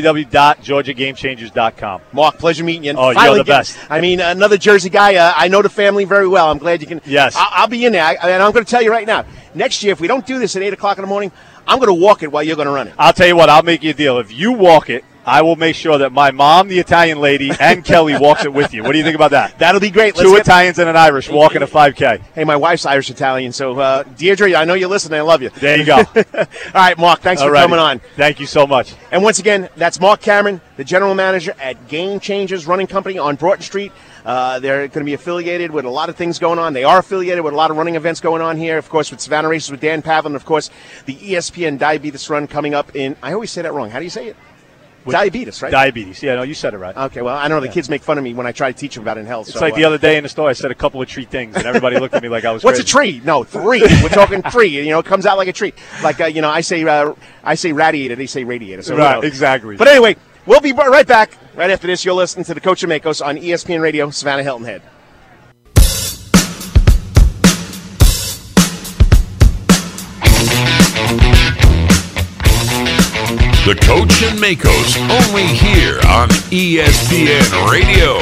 www.georgiagamechangers.com. Mark, pleasure meeting you. And you're the best. Another Jersey guy. I know the family very well. I'm glad you can. Yes. I'll be in there. And I'm going to tell you right now, next year, if we don't do this at 8 o'clock in the morning, I'm going to walk it while you're going to run it. I'll tell you what. I'll make you a deal. If you walk it, I will make sure that my mom, the Italian lady, and Kelly walks it with you. What do you think about that? That'll be great. Two Italians and an Irish walking a 5K. Hey, my wife's Irish-Italian, so Deirdre, I know you're listening. I love you. There you go. All right, Mark, thanks for coming on. Thank you so much. And once again, that's Mark Cameron, the general manager at Game Changers Running Company on Broughton Street. They're going to be affiliated with a lot of things going on. They are affiliated with a lot of running events going on here, of course, with Savannah Races with Dan Pavlin, of course, the ESPN Diabetes Run coming up in, I always say that wrong. How do you say it? Diabetes, right? Diabetes. Yeah, no, you said it right. Okay, well, I know the kids make fun of me when I try to teach them about it in health. It's like the other day in the store, I said a couple of tree things, and everybody looked at me like I was What's crazy. A tree? No, 3. We're talking 3. It comes out like a tree. Like, I say radiator, they say radiator. So right, exactly. But anyway, we'll be right back. Right after this, you'll listen to the Coach of Makos on ESPN Radio, Savannah Hilton Head. The Coach and Makos, only here on ESPN Radio.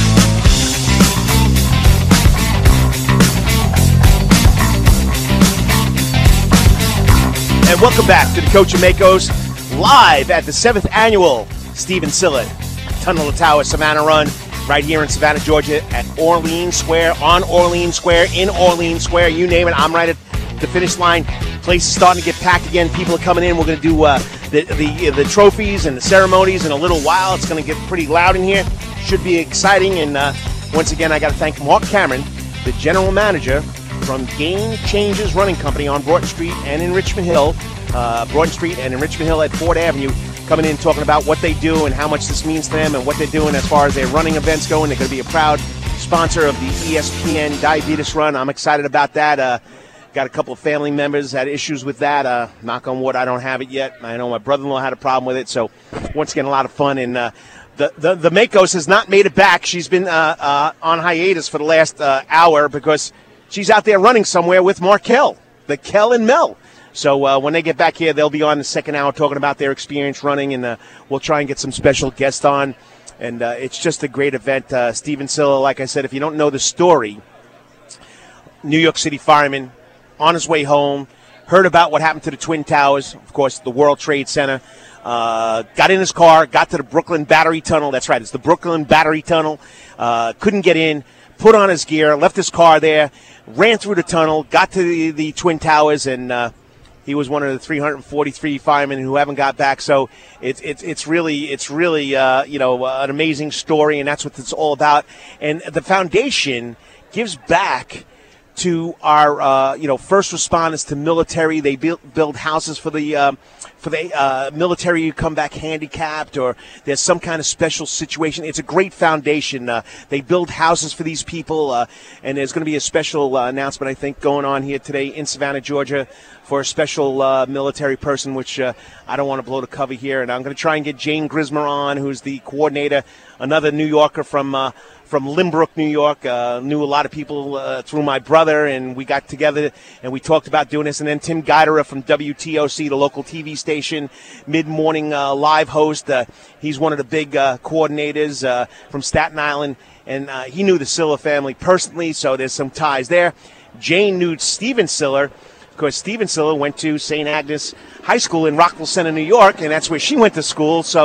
And welcome back to the Coach and Makos, live at the 7th annual Stephen Sillett Tunnel to Tower Savannah Run, right here in Savannah, Georgia, at Orleans Square, on Orleans Square, in Orleans Square, you name it. I'm right at the finish line. Place is starting to get packed again. People are coming in. We're going to do the trophies and the ceremonies in a little while. It's going to get pretty loud in here. Should be exciting. And once again, I got to thank Mark Cameron, the general manager from Game Changers Running Company on Broughton Street and in Richmond Hill, Broughton Street and in Richmond Hill at Ford Avenue, coming in talking about what they do and how much this means to them and what they're doing as far as their running events go. And they're going to be a proud sponsor of the ESPN Diabetes Run. I'm excited about that. Got a couple of family members had issues with that. Knock on wood, I don't have it yet. I know my brother-in-law had a problem with it. So once again, a lot of fun. And the Makos has not made it back. She's been on hiatus for the last hour because she's out there running somewhere with Markel, the Kel and Mel. So when they get back here, they'll be on the second hour talking about their experience running, and we'll try and get some special guests on. And it's just a great event. Stephen Sillett, like I said, if you don't know the story, New York City fireman, on his way home, heard about what happened to the Twin Towers, of course, the World Trade Center, got in his car, got to the Brooklyn Battery Tunnel. That's right, it's the Brooklyn Battery Tunnel. Couldn't get in, put on his gear, left his car there, ran through the tunnel, got to the Twin Towers, and he was one of the 343 firemen who haven't got back. So it's really an amazing story, and that's what it's all about. And the foundation gives back to our first responders, to military. They build houses for the military who come back handicapped or there's some kind of special situation. It's a great foundation. They build houses for these people, and there's going to be a special announcement, I think, going on here today in Savannah, Georgia, for a special military person, which I don't want to blow the cover here. And I'm going to try and get Jane Grismer on, who's the coordinator, another New Yorker from Limbrook, New York. Knew a lot of people through my brother, and we got together and we talked about doing this. And then Tim Geidera from WTOC, the local TV station, mid-morning live host. He's one of the big coordinators from Staten Island, and he knew the Siller family personally, so there's some ties there. Jane knew Stephen Siller. Of course, Stephen Siller went to St. Agnes High School in Rockville Center, New York, and that's where she went to school. So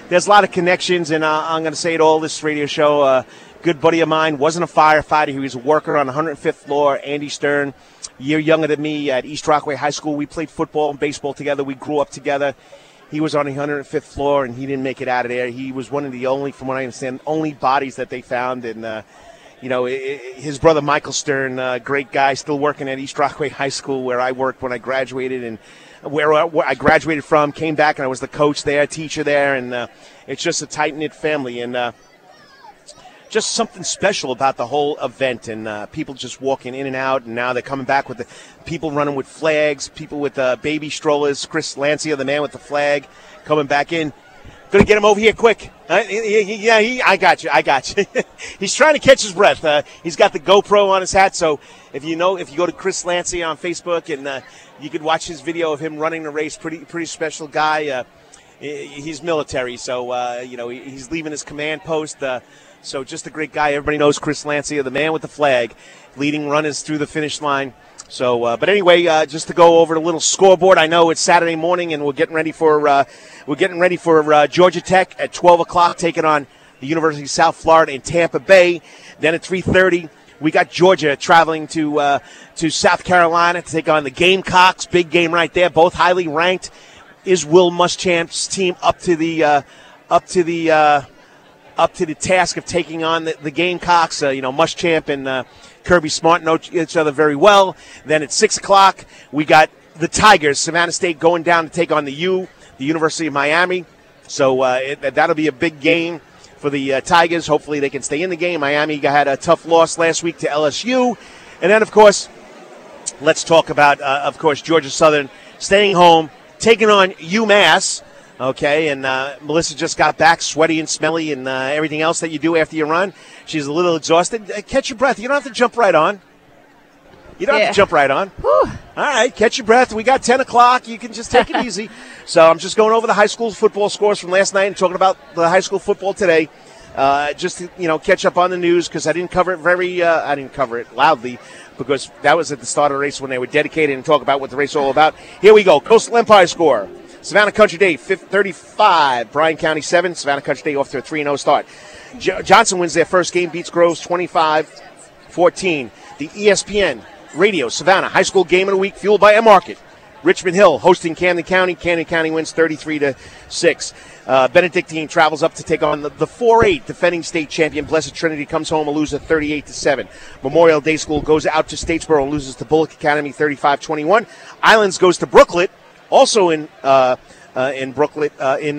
there's a lot of connections, and I'm going to say it all this radio show. A good buddy of mine wasn't a firefighter. He was a worker on the 105th floor. Andy Stern, a year younger than me at East Rockaway High School. We played football and baseball together. We grew up together. He was on the 105th floor, and he didn't make it out of there. He was one of the only, from what I understand, only bodies that they found. And, his brother Michael Stern, great guy, still working at East Rockaway High School where I worked when I graduated, and where I graduated from, came back, and I was the coach there, teacher there, and it's just a tight-knit family, and just something special about the whole event, and people just walking in and out, and now they're coming back with the people running with flags, people with baby strollers. Chris Lancia, the man with the flag, coming back in. Going to get him over here quick. I got you. He's trying to catch his breath. He's got the GoPro on his hat, so if you go to Chris Lancia on Facebook, and you could watch his video of him running the race. Pretty special guy. He's military, so he's leaving his command post. So just a great guy. Everybody knows Chris Lancia, the man with the flag, leading runners through the finish line. So, but anyway, just to go over the little scoreboard. I know it's Saturday morning, and we're getting ready for Georgia Tech at 12 o'clock, taking on the University of South Florida in Tampa Bay. Then at 3:30, we got Georgia traveling to South Carolina to take on the Gamecocks. Big game right there. Both highly ranked. Is Will Muschamp's team up to the task of taking on the Gamecocks? Muschamp and Kirby Smart know each other very well. Then at 6 o'clock, we got the Tigers, Savannah State, going down to take on the University of Miami. So that'll be a big game for the Tigers. Hopefully they can stay in the game. Miami had a tough loss last week to LSU. And then, of course, let's talk about, Georgia Southern staying home, taking on UMass. Okay, and Melissa just got back, sweaty and smelly, and everything else that you do after you run. She's a little exhausted. Catch your breath. You don't have to jump right on. Whew. All right, catch your breath. We got 10 o'clock. You can just take it easy. So I'm just going over the high school football scores from last night and talking about the high school football today. Just to, catch up on the news, because I didn't cover it I didn't cover it loudly, because that was at the start of the race when they were dedicated and talk about what the race is all about. Here we go. Coastal Empire score. Savannah Country Day, 35. Bryan County, 7. Savannah Country Day off to a 3-0 start. Johnson wins their first game, beats Groves 25-14. The ESPN Radio Savannah High School Game of the Week, fueled by Market. Richmond Hill hosting Camden County. Camden County wins 33-6. Benedictine travels up to take on the 4-8 defending state champion. Blessed Trinity comes home and loses 38-7. Memorial Day School goes out to Statesboro and loses to Bullock Academy 35-21. Islands goes to Brooklet. Also in Brooklet, in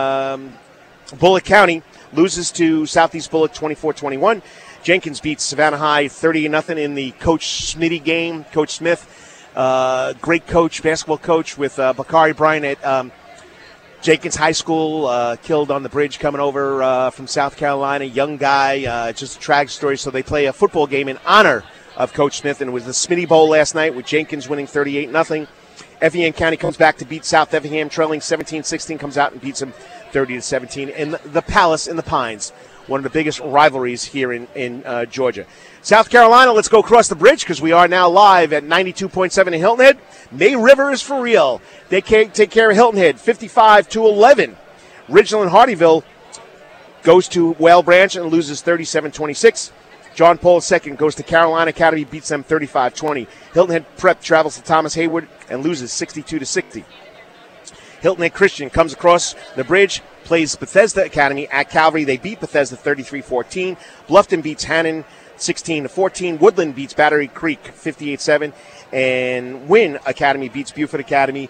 Bullock County, loses to Southeast Bullock 24-21. Jenkins beats Savannah High 30-0 in the Coach Smitty game. Coach Smith, great coach, basketball coach with Bakari Bryan at Jenkins High School, killed on the bridge coming over from South Carolina. Young guy, just a tragic story. So they play a football game in honor of Coach Smith, and it was the Smitty Bowl last night with Jenkins winning 38-0. Effingham County comes back to beat South Effingham, trailing 17-16, comes out and beats them 30-17. In the Palace in the Pines, one of the biggest rivalries here in Georgia. South Carolina, let's go across the bridge, because we are now live at 92.7 in Hilton Head. May River is for real. They take care of Hilton Head, 55-11. Ridgeland Hardyville goes to Whale Branch and loses 37-26. John Paul II goes to Carolina Academy, beats them 35-20. Hilton Head Prep travels to Thomas Hayward and loses 62-60. Hilton Head Christian comes across the bridge, plays Bethesda Academy at Calvary. They beat Bethesda 33-14. Bluffton beats Hannon 16-14. Woodland beats Battery Creek 58-7. And Wynn Academy beats Buford Academy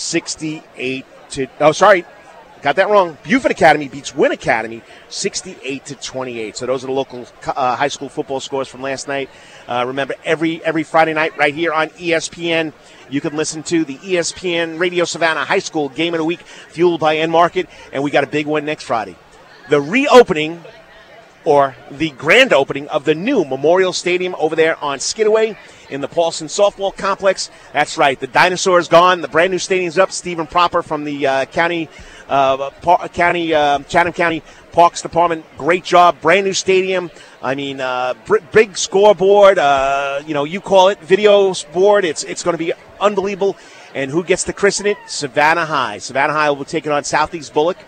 68-... Buford Academy beats Wynn Academy 68-28. So those are the local high school football scores from last night. Remember, every Friday night right here on ESPN, you can listen to the ESPN Radio Savannah High School Game of the Week, fueled by Market, and we got a big one next Friday. The reopening, or the grand opening, of the new Memorial Stadium over there on Skidaway in the Paulson Softball Complex. That's right, the dinosaur is gone. The brand new stadium's up. Stephen Proper from the Chatham County Parks Department, great job. Brand new stadium. I mean, big scoreboard. You call it video board. It's going to be unbelievable. And who gets to christen it? Savannah High. Savannah High will be taking on Southeast Bullock.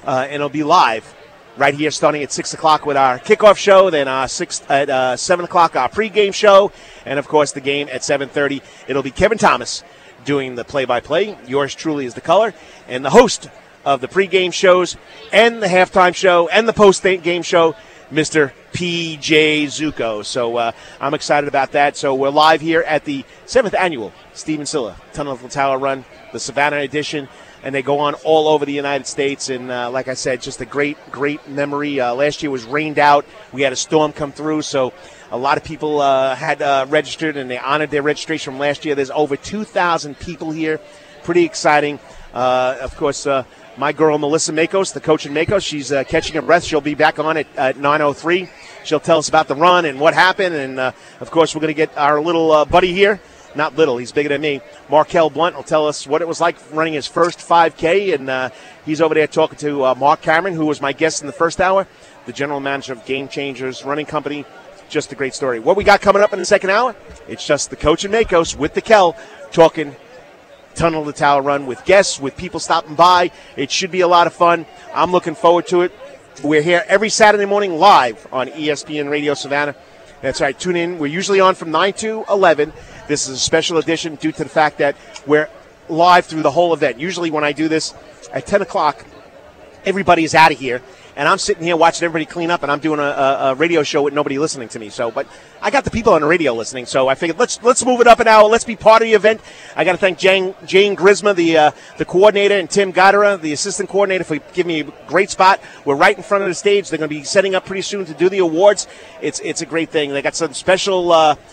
and it'll be live right here starting at 6 o'clock with our kickoff show, then at 7 o'clock our pregame show, and, of course, the game at 7:30. It'll be Kevin Thomas doing the play-by-play. Yours truly is the color, and the host of the pregame shows and the halftime show and the post-game show, Mr. P.J. Zuko. So I'm excited about that. So we're live here at the 7th annual Stephen Silla Tunnel of the Tower Run, the Savannah edition, and they go on all over the United States. And like I said, just a great, great memory. Last year was rained out. We had a storm come through, so a lot of people had registered, and they honored their registration from last year. There's over 2,000 people here. Pretty exciting. Of course, my girl, Melissa Makos, the coach in Makos, she's catching her breath. She'll be back on at 9:03. She'll tell us about the run and what happened. And, of course, we're going to get our little buddy here. Not little, he's bigger than me. Markel Blunt will tell us what it was like running his first 5K. And he's over there talking to Mark Cameron, who was my guest in the first hour, the general manager of Game Changers Running Company. Just a great story. What we got coming up in the second hour? It's just the coach in Makos with the Kel talking Tunnel of the Tower Run with guests, with people stopping by. It should be a lot of fun. I'm looking forward to it. We're here every Saturday morning live on ESPN Radio Savannah. That's right. Tune in. We're usually on from 9 to 11. This is a special edition due to the fact that we're live through the whole event. Usually when I do this at 10 o'clock, everybody is out of here, and I'm sitting here watching everybody clean up, and I'm doing a radio show with nobody listening to me. So, but I got the people on the radio listening, so I figured let's move it up an hour. Let's be part of the event. I got to thank Jane Grisma, the coordinator, and Tim Goddera, the assistant coordinator, for giving me a great spot. We're right in front of the stage. They're going to be setting up pretty soon to do the awards. It's a great thing. They got some special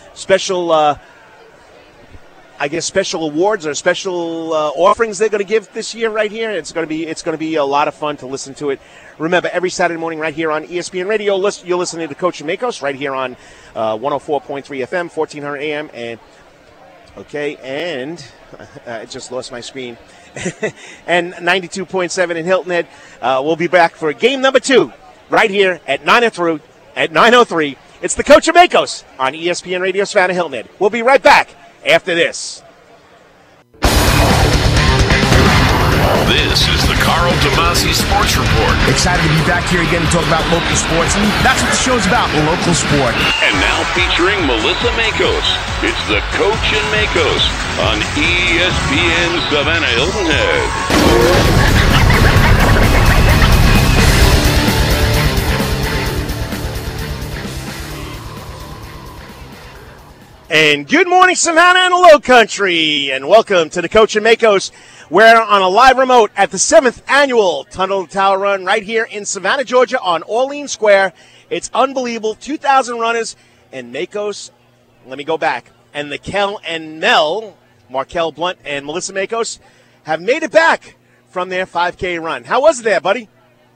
awards or special offerings they're going to give this year right here. It's going to be a lot of fun to listen to it. Remember, every Saturday morning right here on ESPN Radio, you're listening to Coach Makos right here on 104.3 FM, 1400 AM, and I just lost my screen. And 92.7 in Hilton Head. We'll be back for game number 2 right here at 9:03. It's the Coach Makos on ESPN Radio Savannah, Hilton Head. We'll be right back after this. This is the Carl Tomasi Sports Report. Excited to be back here again to talk about local sports, and that's what the show's about, local sport. And now featuring Melissa Makos, it's the Coach and Makos on ESPN Savannah Hilton Head. And good morning, Savannah and the Low Country, and welcome to the Coach and Makos. We're on a live remote at the 7th annual Tunnel of the Tower Run right here in Savannah, Georgia on Orleans Square. It's unbelievable. 2,000 runners, and Makos, let me go back, and the Kel and Mel, Markel Blunt and Melissa Makos, have made it back from their 5K run. How was it there, buddy?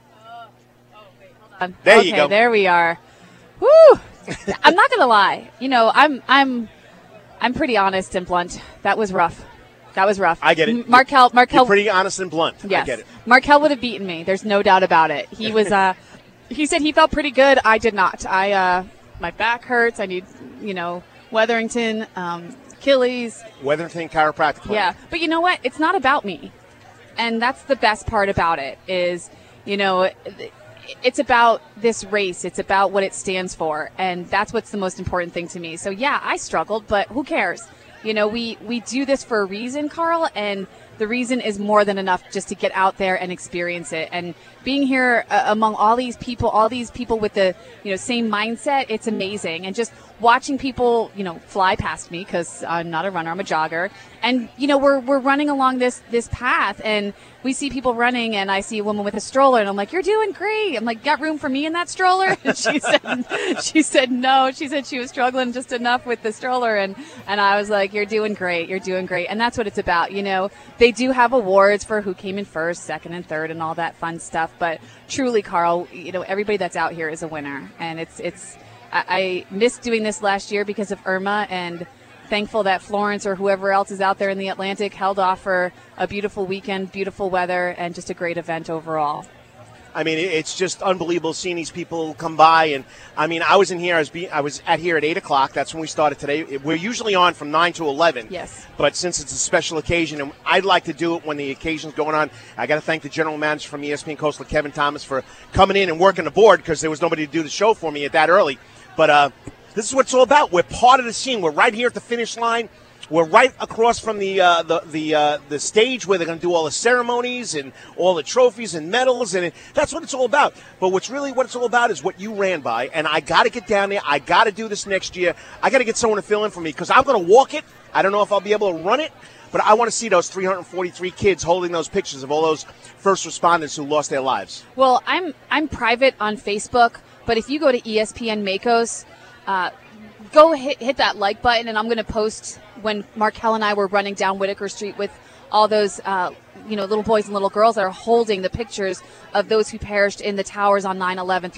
Wait, hold on. There you go. There we are. Woo! I'm not gonna lie. You know, I'm pretty honest and blunt. That was rough. I get it. Markel. You're pretty honest and blunt. Yes. I get it. Markel would have beaten me. There's no doubt about it. He was. He said he felt pretty good. I did not. My back hurts. I need, Weatherington, Achilles. Weatherington Chiropractic Clinic. Yeah, but you know what? It's not about me, and that's the best part about it. Is it's about this race. It's about what it stands for, and that's what's the most important thing to me. So yeah, I struggled, but who cares? We do this for a reason, Carl, and the reason is more than enough just to get out there and experience it. And being here among all these people with the same mindset, it's amazing. And just watching people fly past me, because I'm not a runner, I'm a jogger, and we're running along this path, and we see people running, and I see a woman with a stroller, and I'm like, "You're doing great." I'm like, "Got room for me in that stroller?" And she said no. She said she was struggling just enough with the stroller, and I was like, "You're doing great. You're doing great." And that's what it's about. They do have awards for who came in first, second, and third, and all that fun stuff. But truly, Carl, everybody that's out here is a winner, and I missed doing this last year because of Irma, and thankful that Florence or whoever else is out there in the Atlantic held off for a beautiful weekend, beautiful weather, and just a great event overall. I mean, it's just unbelievable seeing these people come by. And I mean, I was in here. I was at here at 8 o'clock. That's when we started today. We're usually on from 9 to 11. Yes. But since it's a special occasion, and I'd like to do it when the occasion's going on, I got to thank the general manager from ESPN Coastal, Kevin Thomas, for coming in and working the board because there was nobody to do the show for me at that early. But this is what it's all about. We're part of the scene. We're right here at the finish line. We're right across from the stage where they're going to do all the ceremonies and all the trophies and medals, and that's what it's all about. But what it's all about is what you ran by, and I got to get down there. I got to do this next year. I got to get someone to fill in for me because I'm going to walk it. I don't know if I'll be able to run it, but I want to see those 343 kids holding those pictures of all those first responders who lost their lives. Well, I'm private on Facebook, but if you go to ESPN Makos, go hit that like button, and I'm going to post when Markel and I were running down Whitaker Street with all those little boys and little girls that are holding the pictures of those who perished in the towers on 9/11.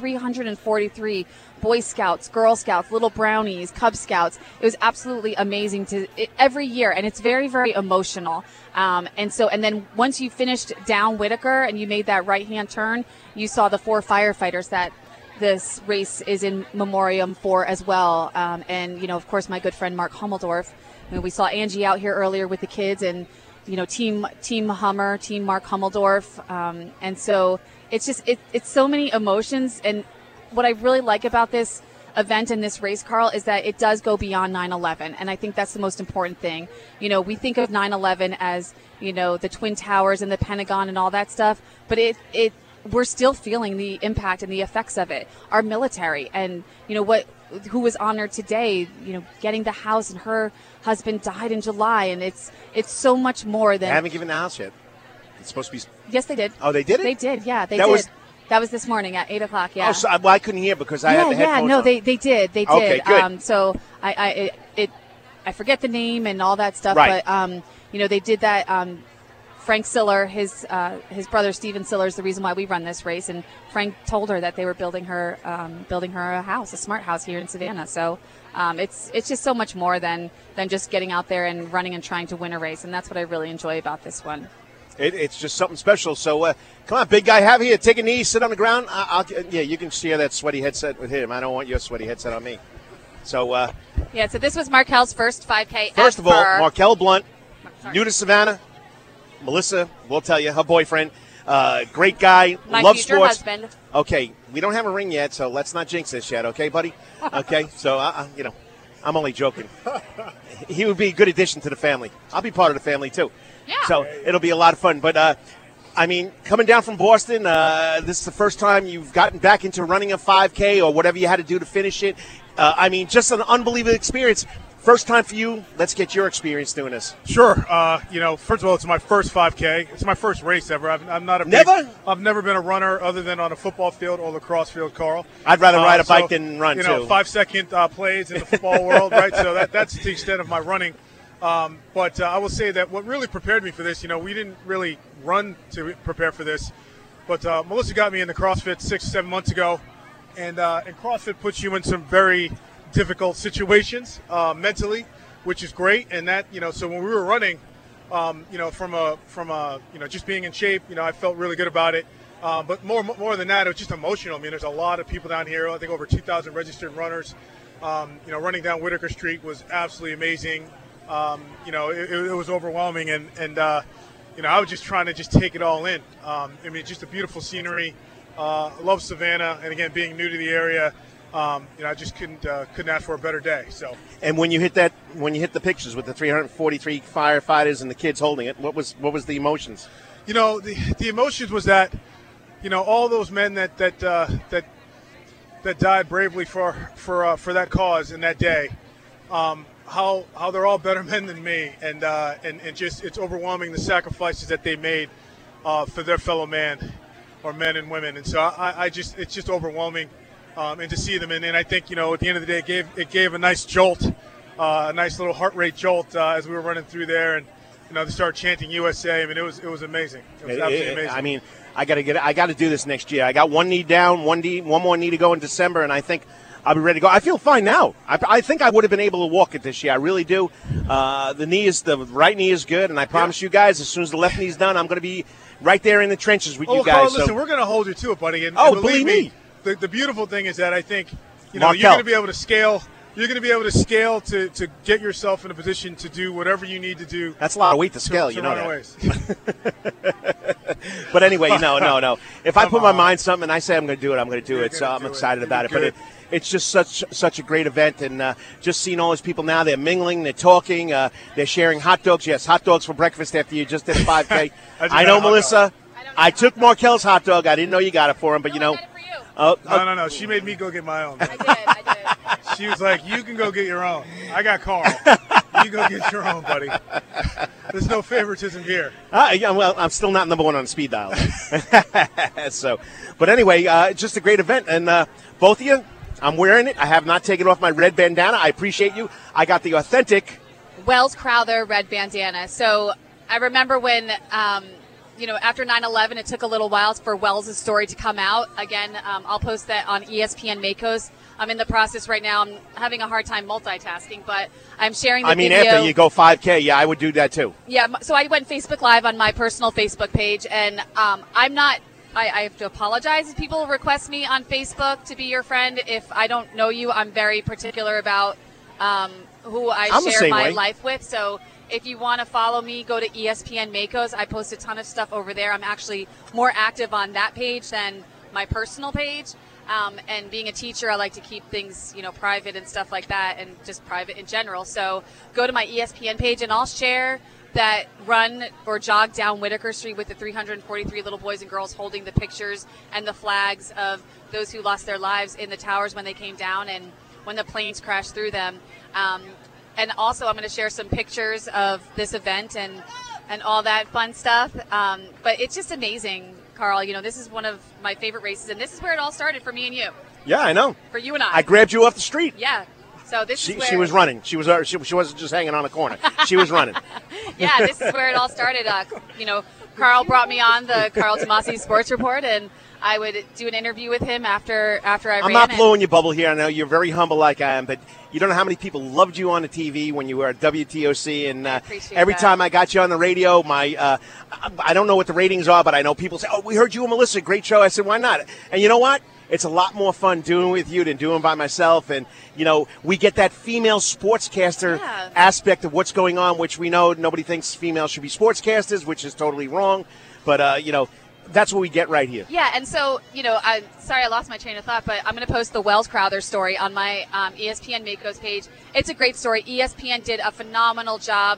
343 Boy Scouts, Girl Scouts, Little Brownies, Cub Scouts. It was absolutely amazing every year, and it's very, very emotional. And then once you finished down Whitaker and you made that right-hand turn, you saw the 4 firefighters that this race is in memoriam for as well. And of course, my good friend Mark Hummeldorf. We saw Angie out here earlier with the kids, and Team Hummer, Team Mark Hummeldorf. And so it's just it's so many emotions. And what I really like about this event and this race, Carl, is that it does go beyond 9/11, and I think that's the most important thing. We think of 9/11 as the Twin Towers and the Pentagon and all that stuff, but we're still feeling the impact and the effects of it. Our military, and who was honored today, getting the house, and her husband died in July, and it's so much more than. They haven't given the house yet. It's supposed to be. Yes, they did. Oh, they did it? They did. Yeah, they did. That was this morning at 8 o'clock. Yeah. Oh, so I couldn't hear because I had the headphones. No, on. they did. They did. Okay, good. So I forget the name and all that stuff, right. But they did that. Frank Siller, his brother Steven Siller, is the reason why we run this race, and Frank told her that they were building her a house, a smart house here in Savannah. So it's just so much more than just getting out there and running and trying to win a race, and that's what I really enjoy about this one. It's just something special. So come on, big guy, have here. Take a knee, sit on the ground. You can share that sweaty headset with him. I don't want your sweaty headset on me. So so this was Markel's first 5K. First of all, Markel Blunt, new to Savannah. Melissa will tell you, her boyfriend, great guy, my loves future sports. husband. Okay, we don't have a ring yet, so let's not jinx this yet, okay, buddy? Okay, so I'm only joking. He would be a good addition to the family. I'll be part of the family too. Yeah. So it'll be a lot of fun. But coming down from Boston, this is the first time you've gotten back into running a 5K or whatever you had to do to finish it. Just an unbelievable experience. First time for you. Let's get your experience doing this. Sure. First of all, it's my first 5K. It's my first race ever. I'm not a I've never been a runner other than on a football field or lacrosse field, Carl. I'd rather ride a bike than run, too. 5-second plays in the football world, right? So that's the extent of my running. But I will say that what really prepared me for this, we didn't really run to prepare for this. But Melissa got me into CrossFit 6-7 months ago. And CrossFit puts you in some very difficult situations mentally, which is great. And that, so when we were running, from just being in shape, I felt really good about it. But more than that, it was just emotional. I mean, there's a lot of people down here. I think over 2,000 registered runners. Running down Whitaker Street was absolutely amazing. It was overwhelming, and I was just trying to just take it all in. Just a beautiful scenery. Love Savannah, and again, being new to the area. I just couldn't ask for a better day. So, and when you hit the pictures with the 343 firefighters and the kids holding it, what was the emotions? The emotions was that, all those men that died bravely for that cause in that day, how they're all better men than me, and just it's overwhelming the sacrifices that they made for their fellow man or men and women, and so it's just overwhelming. And to see them, and I think at the end of the day, it gave a nice jolt, a nice little heart rate jolt as we were running through there, and they started chanting USA. It was amazing. It was absolutely amazing. I got to do this next year. I got one knee down, one more knee to go in December, and I think I'll be ready to go. I feel fine now. I think I would have been able to walk it this year. I really do. The right knee is good, and I promise you guys, as soon as the left knee's done, I'm going to be right there in the trenches with you guys. Carl, listen, we're going to hold you to it, buddy. And believe me. The beautiful thing is that I think you're going to be able to scale. You're going to be able to scale to get yourself in a position to do whatever you need to do. That's a lot of weight to scale, you know that. But anyway, no. If I put my mind to something and I say I'm going to do it, I'm going to do it. So I'm excited about it. But it's just such a great event, and just seeing all these people now, they're mingling, they're talking, they're sharing hot dogs. Yes, hot dogs for breakfast after you just did a 5K. I know, Melissa. I took Markel's hot dog. I didn't know you got it for him, but I got it for you. No. She made me go get my own. I did. She was like, you can go get your own. I got Carl. You go get your own, buddy. There's no favoritism here. Yeah, well, I'm still not number one on the speed dial. But anyway, just a great event. And both of you, I'm wearing it. I have not taken off my red bandana. I appreciate you. I got the authentic Wells Crowther red bandana. So I remember when after 9/11, it took a little while for Wells' story to come out. Again, I'll post that on ESPN Makos. I'm in the process right now. I'm having a hard time multitasking, but I'm sharing the video. After you go 5K, yeah, I would do that too. Yeah, so I went Facebook Live on my personal Facebook page, and I'm not – I have to apologize if people request me on Facebook to be your friend. If I don't know you, I'm very particular about who I share my life with. So if you want to follow me, go to ESPN Makos. I post a ton of stuff over there. I'm actually more active on that page than my personal page. And being a teacher, I like to keep things, private and stuff like that, and just private in general. So go to my ESPN page, and I'll share that run or jog down Whitaker Street with the 343 little boys and girls holding the pictures and the flags of those who lost their lives in the towers when they came down and when the planes crashed through them. And also I'm going to share some pictures of this event and all that fun stuff. But it's just amazing, Carl. This is one of my favorite races, and this is where it all started for me and you. Yeah, I know. For you and I. I grabbed you off the street. Yeah. So this is where she was running. She wasn't just hanging on a corner. She was running. Yeah, this is where it all started. Carl brought me on the Carl Tomasi Sports Report, and I would do an interview with him after I ran. I'm not blowing your bubble here. I know you're very humble like I am, but you don't know how many people loved you on the TV when you were at WTOC. And every time I got you on the radio, I don't know what the ratings are, but I know people say, "Oh, we heard you and Melissa, great show." I said, "Why not?" And you know what? It's a lot more fun doing with you than doing by myself. And, we get that female sportscaster aspect of what's going on, which we know nobody thinks females should be sportscasters, which is totally wrong. But, that's what we get right here. Yeah, and so, sorry I lost my train of thought, but I'm going to post the Wells Crowther story on my ESPN Makos page. It's a great story. ESPN did a phenomenal job.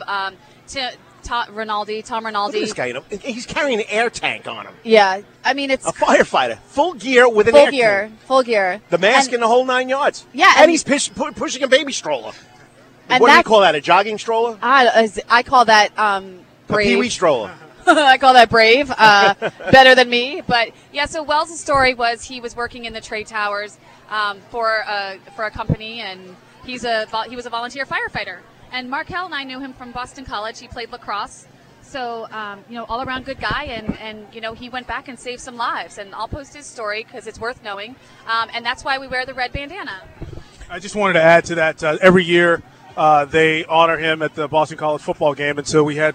Tom Rinaldi. Look at this guy, he's carrying an air tank on him. Yeah, I mean, it's a firefighter, full gear with an air tank. Full gear. The mask and the whole 9 yards. Yeah, and he's pushing a baby stroller. And what do you call that? A jogging stroller? I call that brave. A pee-wee stroller. I call that brave. Better than me, but yeah. So Wells' story was he was working in the trade towers for a company, and he was a volunteer firefighter. And Markel and I knew him from Boston College. He played lacrosse. So, all around good guy. And he went back and saved some lives. And I'll post his story because it's worth knowing. And that's why we wear the red bandana. I just wanted to add to that. Every year they honor him at the Boston College football game. And so we had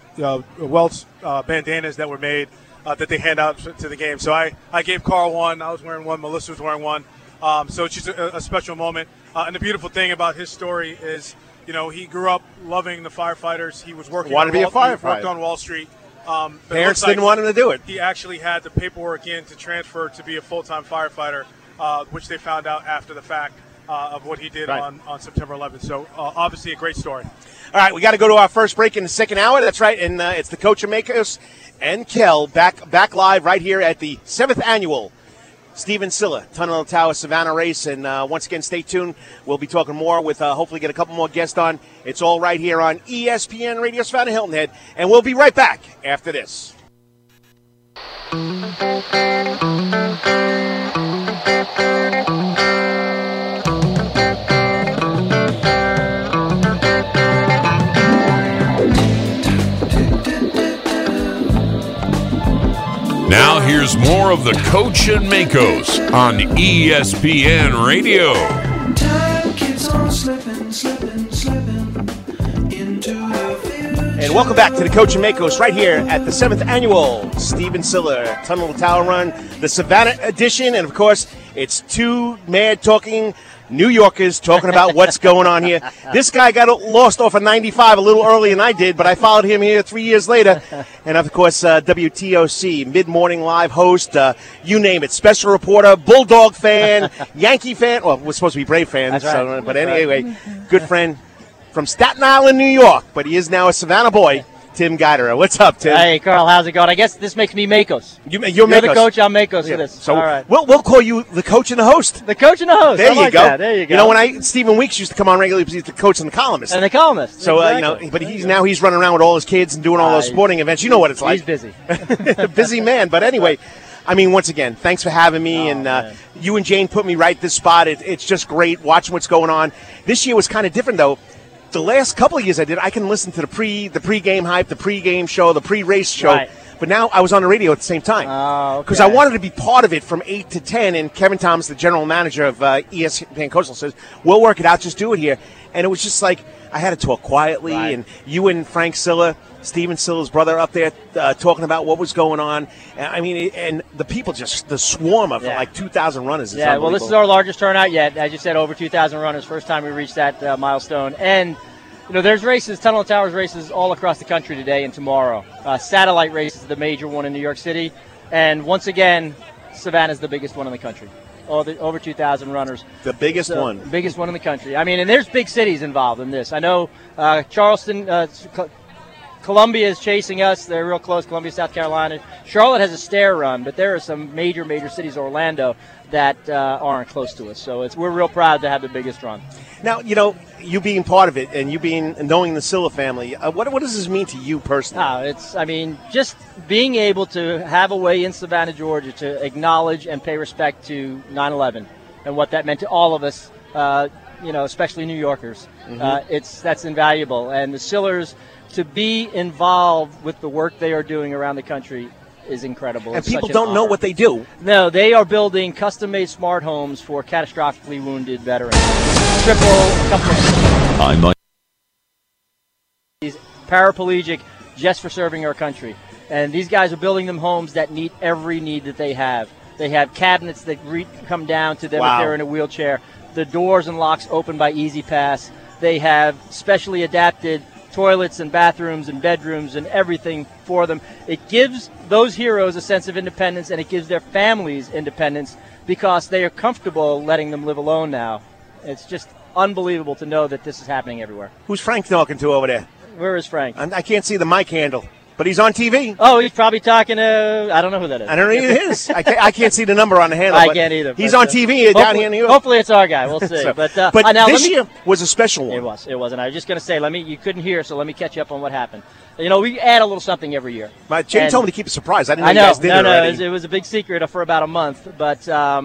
Wells bandanas that were made that they hand out to the game. So I gave Carl one. I was wearing one. Melissa was wearing one. So it's just a special moment. And the beautiful thing about his story is, he grew up loving the firefighters. He was working. Wanted to be a firefighter. He worked on Wall Street. Parents didn't want him to do it. He actually had the paperwork in to transfer to be a full-time firefighter, which they found out after the fact of what he did on September 11th. So obviously a great story. All right, we got to go to our first break in the second hour. That's right, and it's the Coach of Makos and Kel back live right here at the 7th annual Stephen Silla, Tunnel of the Tower Savannah race. And once again, stay tuned. We'll be talking more with hopefully get a couple more guests on. It's all right here on ESPN Radio Savannah Hilton Head. And we'll be right back after this. Now here's more of the Coach and Makos on ESPN Radio. Time keeps on slipping into the future. And welcome back to the Coach and Makos right here at the 7th annual Steven Siller Tunnel to Tower Run, the Savannah edition. And, of course, it's two mad talking New Yorkers talking about what's going on here. This guy got lost off of 95 a little earlier than I did, but I followed him here 3 years later. And, of course, WTOC, mid-morning live host, you name it, special reporter, Bulldog fan, Yankee fan. Well, we're supposed to be Brave fans. That's right. But anyway, good friend from Staten Island, New York, but he is now a Savannah boy, Tim Geiderer. What's up, Tim? Hey, Carl, how's it going? I guess this makes me Makos. You're the Makos. coach, I'm Makos for this. So all right. we'll call you the coach and the host. The coach and the host. There I you like go. that. There you go. You know, when Stephen Weeks used to come on regularly because he's the coach and the columnist. And the columnist. So, exactly. but he's running around with all his kids and doing all those sporting events. You know what it's like. He's busy. A busy man. But anyway, I mean, once again, thanks for having me. You and Jane put me right this spot. It's just great watching what's going on. This year was kind of different, though. The last couple of years I can listen to the pre-game hype, the pre-game show, the pre-race show. Right. But now I was on the radio at the same time. Oh, Because I wanted to be part of it from 8 to 10. And Kevin Thomas, the general manager of ESPN Coastal, says, we'll work it out, just do it here. And it was just like I had to talk quietly. Right. And you and Frank Siller, Steven Siller's brother, up there talking about what was going on. I mean, and the people the swarm of like 2,000 runners. Yeah, well, this is our largest turnout yet. As you said, over 2,000 runners. First time we reached that milestone. And there's races, Tunnel to Towers races all across the country today and tomorrow. Satellite race is the major one in New York City. And once again, Savannah's the biggest one in the country. Over 2,000 runners. The biggest one. Biggest one in the country. I mean, and there's big cities involved in this. I know Charleston, Columbia is chasing us. They're real close, Columbia, South Carolina. Charlotte has a stair run, but there are some major cities, Orlando, that aren't close to us. So we're real proud to have the biggest run. Now, you being part of it and you knowing the Siller family, what does this mean to you personally? Just being able to have a way in Savannah, Georgia to acknowledge and pay respect to 9/11 and what that meant to all of us, especially New Yorkers. Mm-hmm. That's invaluable. And the Sillers, to be involved with the work they are doing around the country is incredible. And people don't know what they do. No, they are building custom-made smart homes for catastrophically wounded veterans. He's paraplegic just for serving our country. And these guys are building them homes that meet every need that they have. They have cabinets that come down to them if they're in a wheelchair. The doors and locks open by Easy Pass. They have specially adapted toilets and bathrooms and bedrooms and everything for them. It gives those heroes a sense of independence, and it gives their families independence because they are comfortable letting them live alone now. It's just unbelievable to know that this is happening everywhere. Who's Frank talking to over there? Where is Frank? I can't see the mic handle, but he's on TV. Oh, he's probably talking to, I don't know who that is. I don't know who it is. I can't see the number on the handle. I can't either. He's on TV down here in New York. Hopefully it's our guy. We'll see. So, but now this year was a special one. It was. And I was just going to say, you couldn't hear, so let me catch you up on what happened. We add a little something every year. Jane told me to keep it surprised. I didn't know you guys did it already. It was a big secret for about a month. But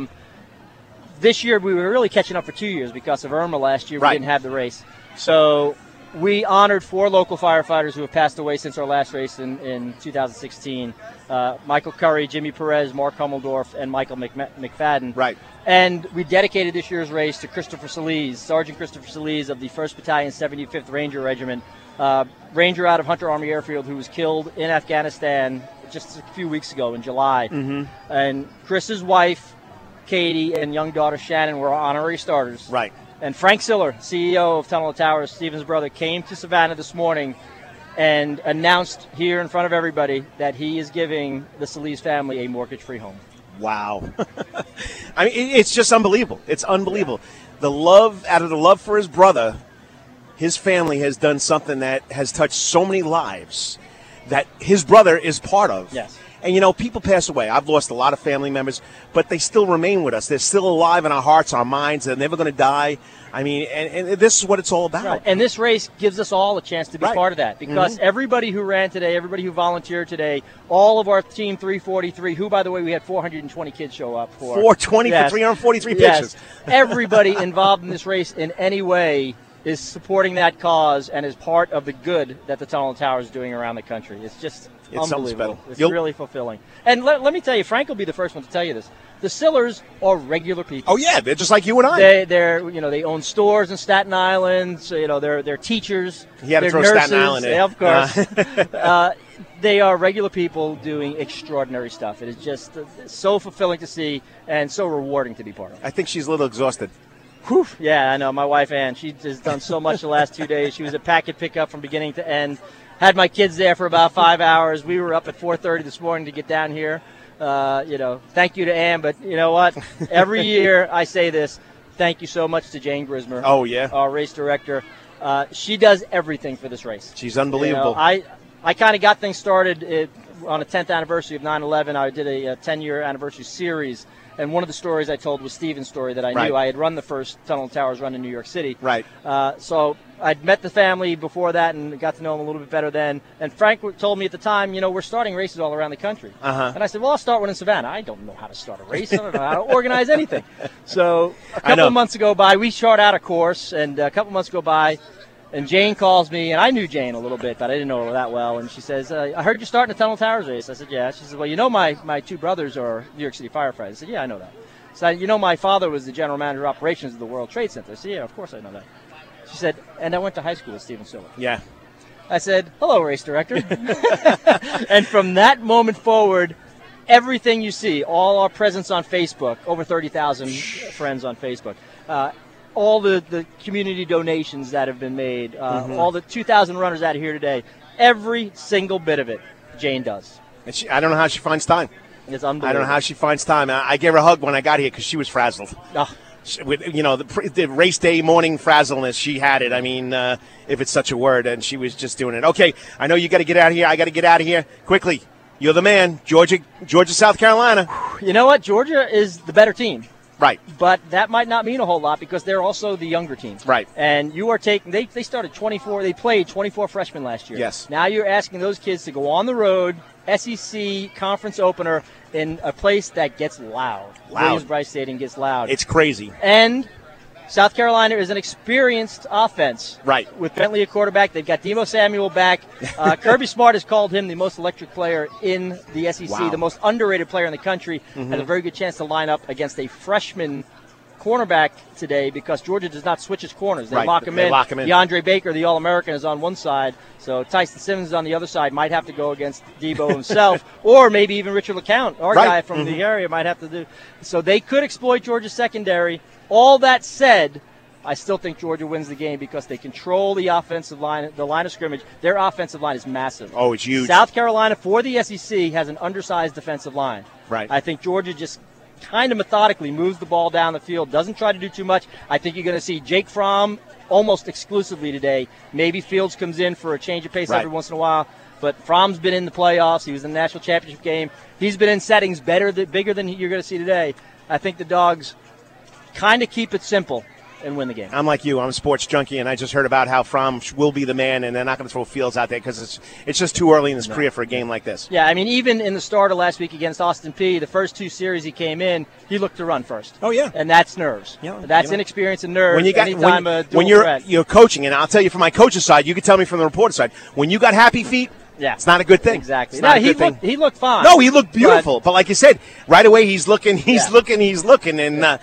this year we were really catching up for 2 years because of Irma last year. We didn't have the race. So we honored 4 local firefighters who have passed away since our last race in 2016. Michael Curry, Jimmy Perez, Mark Hummeldorf, and Michael McFadden. Right. And we dedicated this year's race to Christopher Salise, Sergeant Christopher Salise of the 1st Battalion, 75th Ranger Regiment, Ranger out of Hunter Army Airfield who was killed in Afghanistan just a few weeks ago in July. Mm-hmm. And Chris's wife, Katie, and young daughter Shannon were honorary starters. Right. And Frank Siller, CEO of Tunnel to Towers, Stephen's brother, came to Savannah this morning and announced here in front of everybody that he is giving the Salise family a mortgage-free home. Wow. I mean, it's just unbelievable. It's unbelievable. Out of the love for his brother, his family has done something that has touched so many lives that his brother is part of. Yes. And, people pass away. I've lost a lot of family members, but they still remain with us. They're still alive in our hearts, our minds. They're never going to die. I mean, and this is what it's all about. Right. And this race gives us all a chance to be part of that because everybody who ran today, everybody who volunteered today, all of our Team 343, who, by the way, we had 420 kids show up for. 420 for 343 pitches. Everybody involved in this race in any way is supporting that cause and is part of the good that the Tunnel to Towers is doing around the country. It's just It's something Unbelievable. special. It's really fulfilling. And let me tell you, Frank will be the first one to tell you this. The Sillers are regular people. Oh yeah, they're just like you and I. They own stores in Staten Island. So, they're teachers. He had to they're throw nurses. Staten Island in. Yeah, of course. They are regular people doing extraordinary stuff. It is just so fulfilling to see and so rewarding to be part of. I think she's a little exhausted. Whew. Yeah, I know. My wife, Ann, she has done so much the last 2 days. She was at packet pickup from beginning to end. Had my kids there for about 5 hours. We were up at 4:30 this morning to get down here. Thank you to Ann, but you know what? Every year I say this. Thank you so much to Jane Grismer. Oh, yeah. Our race director. She does everything for this race. She's unbelievable. I kind of got things started on the 10th anniversary of 9/11. I did a 10-year anniversary series, and one of the stories I told was Steven's story that I knew. I had run the first Tunnel to Towers run in New York City. Right. So I'd met the family before that and got to know them a little bit better then. And Frank told me at the time, we're starting races all around the country. And I said, well, I'll start one in Savannah. I don't know how to start a race. I don't know how to organize anything. So a couple of months go by, we chart out a course, and a couple months go by, and Jane calls me, and I knew Jane a little bit, but I didn't know her that well. And she says, I heard you're starting a Tunnel Towers race. I said, yeah. She said, well, my two brothers are New York City firefighters. I said, yeah, I know that. So, my father was the general manager of operations of the World Trade Center. I said, yeah, of course I know that. She said, and I went to high school with Steven Siller. Yeah. I said, hello, race director. And from that moment forward, everything you see, all our presence on Facebook, over 30,000 friends on Facebook, all the community donations that have been made, all the 2,000 runners out of here today, every single bit of it, Jane does. And I don't know how she finds time. It's unbelievable. I don't know how she finds time. I gave her a hug when I got here because she was frazzled. Oh. With, the race day morning frazzleness, she had it. I mean, if it's such a word, and she was just doing it. Okay, I know you got to get out of here. I got to get out of here quickly. You're the man, Georgia, South Carolina. You know what? Georgia is the better team. Right. But that might not mean a whole lot because they're also the younger team. Right. And you are taking, they started 24, they played 24 freshmen last year. Yes. Now you're asking those kids to go on the road, SEC conference opener, in a place that gets loud. Williams-Brice Stadium gets loud. It's crazy. And South Carolina is an experienced offense. Right. With Bentley at quarterback. They've got Debo Samuel back. Kirby Smart has called him the most electric player in the SEC, the most underrated player in the country. Has a very good chance to line up against a freshman cornerback today because Georgia does not switch its corners. They lock him in. DeAndre Baker, the All-American, is on one side. So Tyson Simmons is on the other side. Might have to go against Debo himself. Or maybe even Richard LeCount, our guy from the area, might have to do. So they could exploit Georgia's secondary. All that said, I still think Georgia wins the game because they control the offensive line, the line of scrimmage. Their offensive line is massive. Oh, it's huge. South Carolina, for the SEC, has an undersized defensive line. Right. I think Georgia just kind of methodically moves the ball down the field, doesn't try to do too much. I think you're going to see Jake Fromm almost exclusively today. Maybe Fields comes in for a change of pace every once in a while. But Fromm's been in the playoffs. He was in the national championship game. He's been in settings bigger than you're going to see today. I think the Dogs kind of keep it simple and win the game. I'm like you. I'm a sports junkie, and I just heard about how Fromm will be the man, and they're not going to throw Fields out there because it's just too early in his career for a game like this. Yeah, I mean, even in the starter last week against Austin Peay, the first two series he came in, he looked to run first. Oh, yeah. And that's nerves. That's inexperience and nerves. When you're coaching, and I'll tell you from my coach's side, you can tell me from the reporter's side, when you got happy feet, it's not a good thing. Exactly. It's not a good thing. He looked fine. No, he looked beautiful. But like you said, right away he's looking, and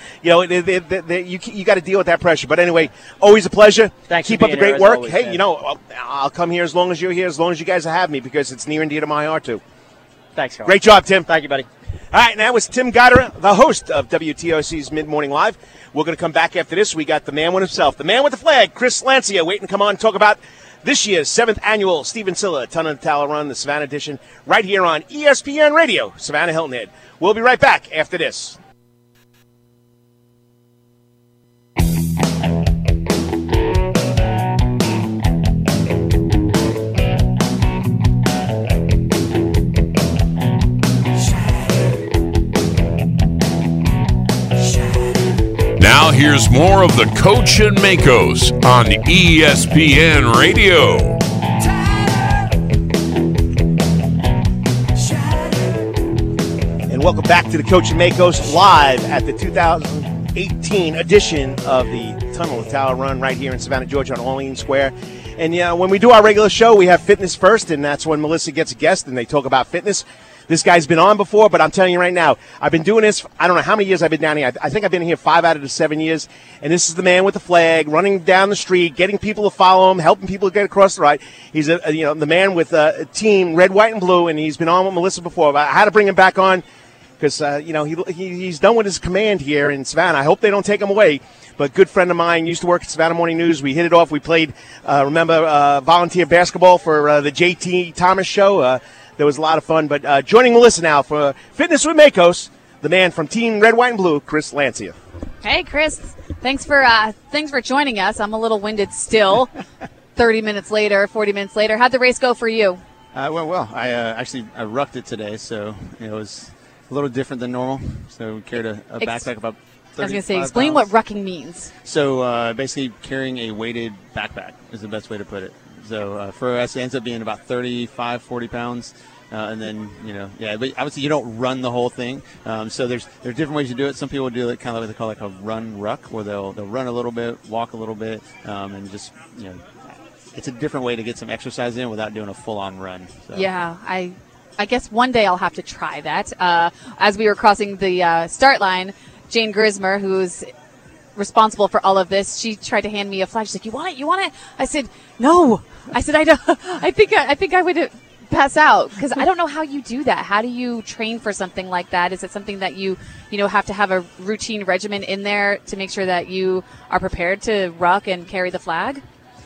you got to deal with that pressure. But anyway, always a pleasure. Thanks. Keep up the great work. Always, hey, I'll come here as long as you're here, as long as you guys have me, because it's near and dear to my heart too. Thanks, Carl. Great job, Tim. Thank you, buddy. All right, now it's Tim Goddard, the host of WTOC's Mid Morning Live. We're going to come back after this. We got the man with himself, the man with the flag, Chris Lancia, waiting to come on and talk about this year's 7th annual Steven Siller Tunnel to Tower Run, the Savannah edition, right here on ESPN Radio, Savannah Hilton Head. We'll be right back after this. Now here's more of the Coach and Makos on ESPN Radio. And welcome back to the Coach and Makos live at the 2018 edition of the Tunnel to Tower Run right here in Savannah, Georgia on Orleans Square. And when we do our regular show, we have fitness first, and that's when Melissa gets a guest and they talk about fitness. This guy's been on before, but I'm telling you right now, I've been doing this. I don't know how many years I've been down here. I think I've been here 5 out of the 7 years. And this is the man with the flag, running down the street, getting people to follow him, helping people get across the road. He's the man with a team red, white, and blue, and he's been on with Melissa before. But I had to bring him back on because he's done with his command here in Savannah. I hope they don't take him away. But good friend of mine, used to work at Savannah Morning News. We hit it off. We played, volunteer basketball for the JT Thomas show. There was a lot of fun. But joining Melissa now for Fitness with Makos, the man from Team Red, White, and Blue, Chris Lancia. Hey, Chris. Thanks for joining us. I'm a little winded still. 30 minutes later, 40 minutes later. How'd the race go for you? Went well. I rucked it today, so it was a little different than normal. So we carried a backpack about 35 I was going to say, explain pounds. what rucking means. So basically carrying a weighted backpack is the best way to put it. So for us, it ends up being about 35, 40 pounds. And then, but obviously you don't run the whole thing. So there's different ways to do it. Some people do it kind of what they call like a run ruck, where they'll run a little bit, walk a little bit, and just, it's a different way to get some exercise in without doing a full-on run. So. Yeah, I guess one day I'll have to try that. As we were crossing the start line, Jane Grismer, who's responsible for all of this, she tried to hand me a flag. She's like, "You want it?" I said, "No." I said, "I don't. I think I would pass out because I don't know how you do that. How do you train for something like that? Is it something that you have to have a routine regimen in there to make sure that you are prepared to ruck and carry the flag?"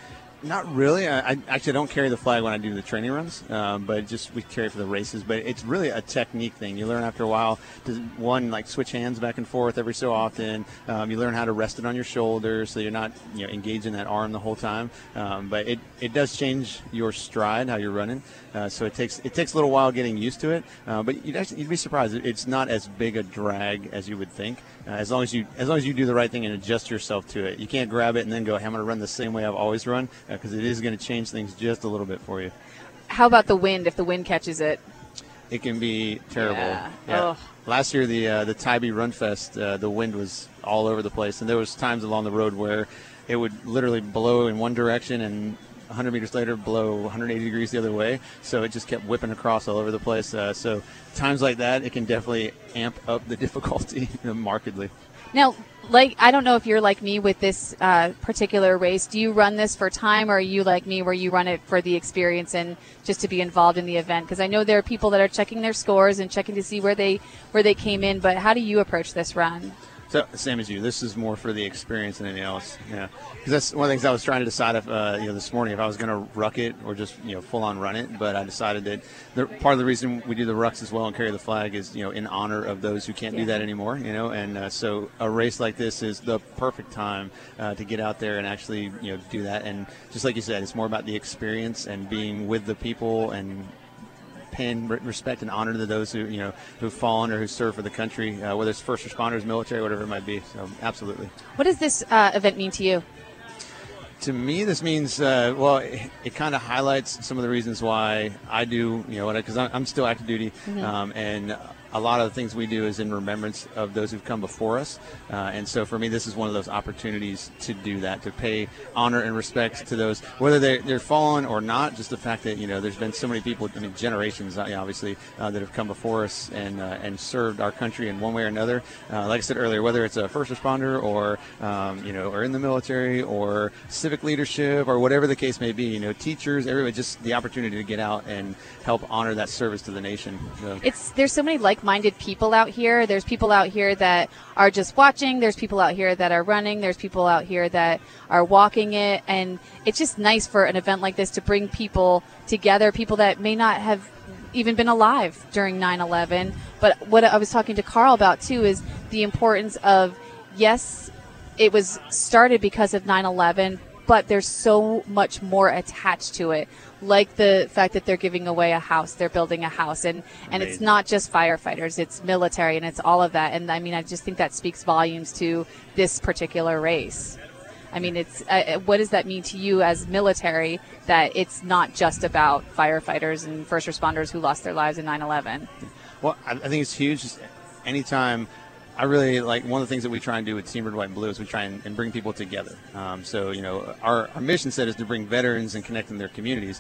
Not really. I actually don't carry the flag when I do the training runs, but we carry it for the races. But it's really a technique thing. You learn after a while to, switch hands back and forth every so often. You learn how to rest it on your shoulder so you're not engaging that arm the whole time. But it does change your stride, how you're running. So it takes a little while getting used to it. But you'd be surprised. It's not as big a drag as you would think. As long as you do the right thing and adjust yourself to it. You can't grab it and then go, "Hey, I'm going to run the same way I've always run," because it is going to change things just a little bit for you. How about the wind? If the wind catches it, it can be terrible. Yeah. Yeah. Last year, the Tybee Run Fest, the wind was all over the place, and there was times along the road where it would literally blow in one direction and 100 meters later blow 180 degrees the other way. So it just kept whipping across all over the place. So times like that, it can definitely amp up the difficulty markedly. Now, I don't know if you're like me with this particular race. Do you run this for time, or are you like me where you run it for the experience and just to be involved in the event? Because I know there are people that are checking their scores and checking to see where they came in. But how do you approach this run? So same as you. This is more for the experience than anything else. Yeah, because that's one of the things I was trying to decide if this morning if I was going to ruck it or just full on run it. But I decided that part of the reason we do the rucks as well and carry the flag is in honor of those who can't do that anymore. And so a race like this is the perfect time to get out there and actually do that. And just like you said, it's more about the experience and being with the people and paying respect and honor to those who've fallen or who serve for the country, whether it's first responders, military, whatever it might be. So absolutely. What does this event mean to you? To me, this means it kind of highlights some of the reasons why I do because I'm still active duty, and a lot of the things we do is in remembrance of those who've come before us. And so for me, this is one of those opportunities to do that, to pay honor and respect to those, whether they're fallen or not. Just the fact that, there's been so many people, generations, obviously, that have come before us and served our country in one way or another. Like I said earlier, whether it's a first responder or, or in the military or civic leadership or whatever the case may be, teachers, everybody, just the opportunity to get out and help honor that service to the nation. So. There's so many like-minded people out here. There's people out here that are just watching. There's people out here that are running. There's people out here that are walking it. And it's just nice for an event like this to bring people together, people that may not have even been alive during 9/11. But what I was talking to Carl about, too, is the importance of, yes, it was started because of 9/11, but there's so much more attached to it, like the fact that they're giving away a house, they're building a house, and it's not just firefighters, it's military, and it's all of that. And I just think that speaks volumes to this particular race. It's what does that mean to you as military, that it's not just about firefighters and first responders who lost their lives in 9/11? Well, I think it's huge. Just anytime I really like one of the things that we try and do with Team Red, White, and Blue is we try and bring people together. So, our mission set is to bring veterans and connect in their communities,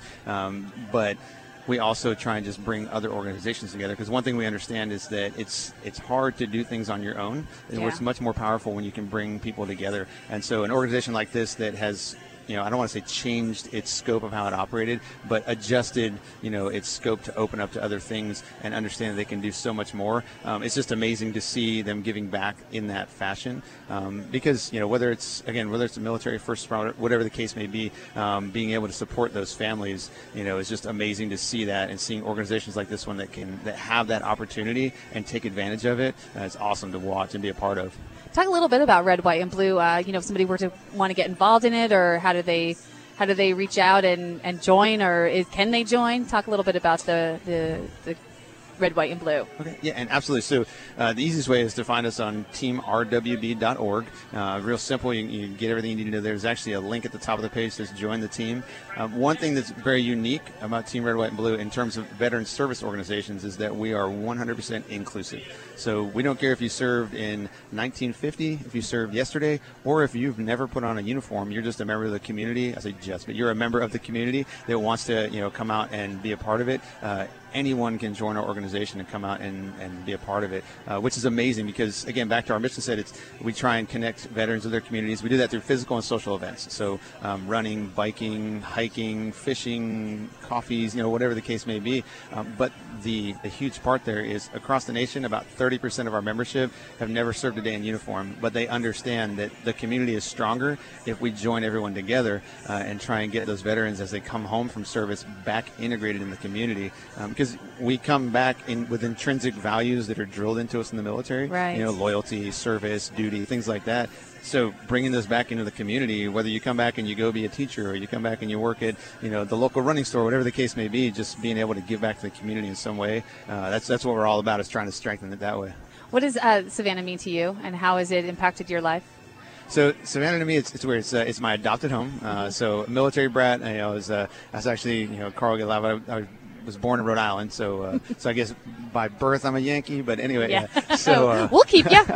but we also try and just bring other organizations together, because one thing we understand is that it's hard to do things on your own. It's much more powerful when you can bring people together. And so an organization like this that has, I don't want to say changed its scope of how it operated, but adjusted, its scope to open up to other things and understand that they can do so much more. It's just amazing to see them giving back in that fashion, because, whether it's the military first responder, whatever the case may be, being able to support those families, is just amazing to see that, and seeing organizations like this one that have that opportunity and take advantage of it. It's awesome to watch and be a part of. Talk a little bit about Red, White, and Blue. If somebody were to want to get involved in it, or how do they reach out and join, or can they join? Talk a little bit about the Red, White, and Blue. Okay. Yeah, and absolutely. So the easiest way is to find us on teamrwb.org. Real simple. You get everything you need to know. There's actually a link at the top of the page that says join the team. One thing that's very unique about Team Red, White, and Blue in terms of veteran service organizations is that we are 100% inclusive. So we don't care if you served in 1950, if you served yesterday, or if you've never put on a uniform. You're just a member of the community. I say just, but you're a member of the community that wants to come out and be a part of it. Anyone can join our organization and come out and be a part of it, which is amazing because, again, back to our mission set, we try and connect veterans with their communities. We do that through physical and social events. So running, biking, hiking, fishing, coffees, whatever the case may be. But the huge part there is across the nation, about 30% of our membership have never served a day in uniform, but they understand that the community is stronger if we join everyone together and try and get those veterans as they come home from service back integrated in the community. Because we come back with intrinsic values that are drilled into us in the military, right. Loyalty, service, duty, things like that. So bringing those back into the community, whether you come back and you go be a teacher, or you come back and you work at, the local running store, whatever the case may be, just being able to give back to the community in some way. That's what we're all about, is trying to strengthen it that way. What does Savannah mean to you, and how has it impacted your life? So Savannah to me, it's weird. It's my adopted home. So military brat. I was actually, Carl Galava. I was born in Rhode Island, so I guess by birth I'm a Yankee. But anyway, yeah. So we'll keep you.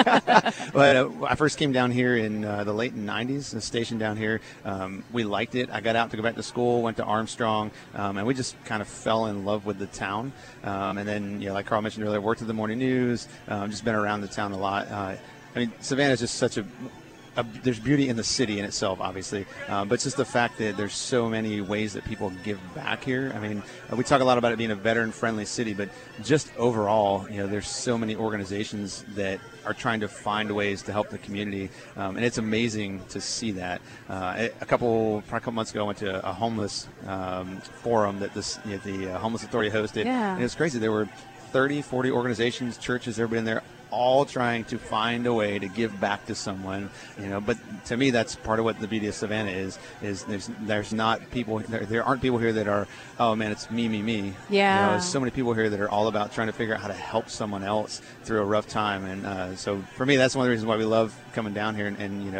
But I first came down here in the late '90s, stationed down here. We liked it. I got out to go back to school, went to Armstrong, and we just kind of fell in love with the town. And then, like Carl mentioned earlier, worked at the morning news. Just been around the town a lot. Savannah is just such there's beauty in the city in itself, obviously, but it's just the fact that there's so many ways that people give back here. We talk a lot about it being a veteran-friendly city, but just overall, there's so many organizations that are trying to find ways to help the community, and it's amazing to see that. Probably a couple months ago, I went to a homeless forum that the Homeless Authority hosted, and it was crazy. There were 30, 40 organizations, churches, everybody in there, all trying to find a way to give back to someone, but to me that's part of what the beauty of Savannah is there's not people there aren't people here that are, oh man, it's me. There's so many people here that are all about trying to figure out how to help someone else through a rough time, and so for me that's one of the reasons why we love coming down here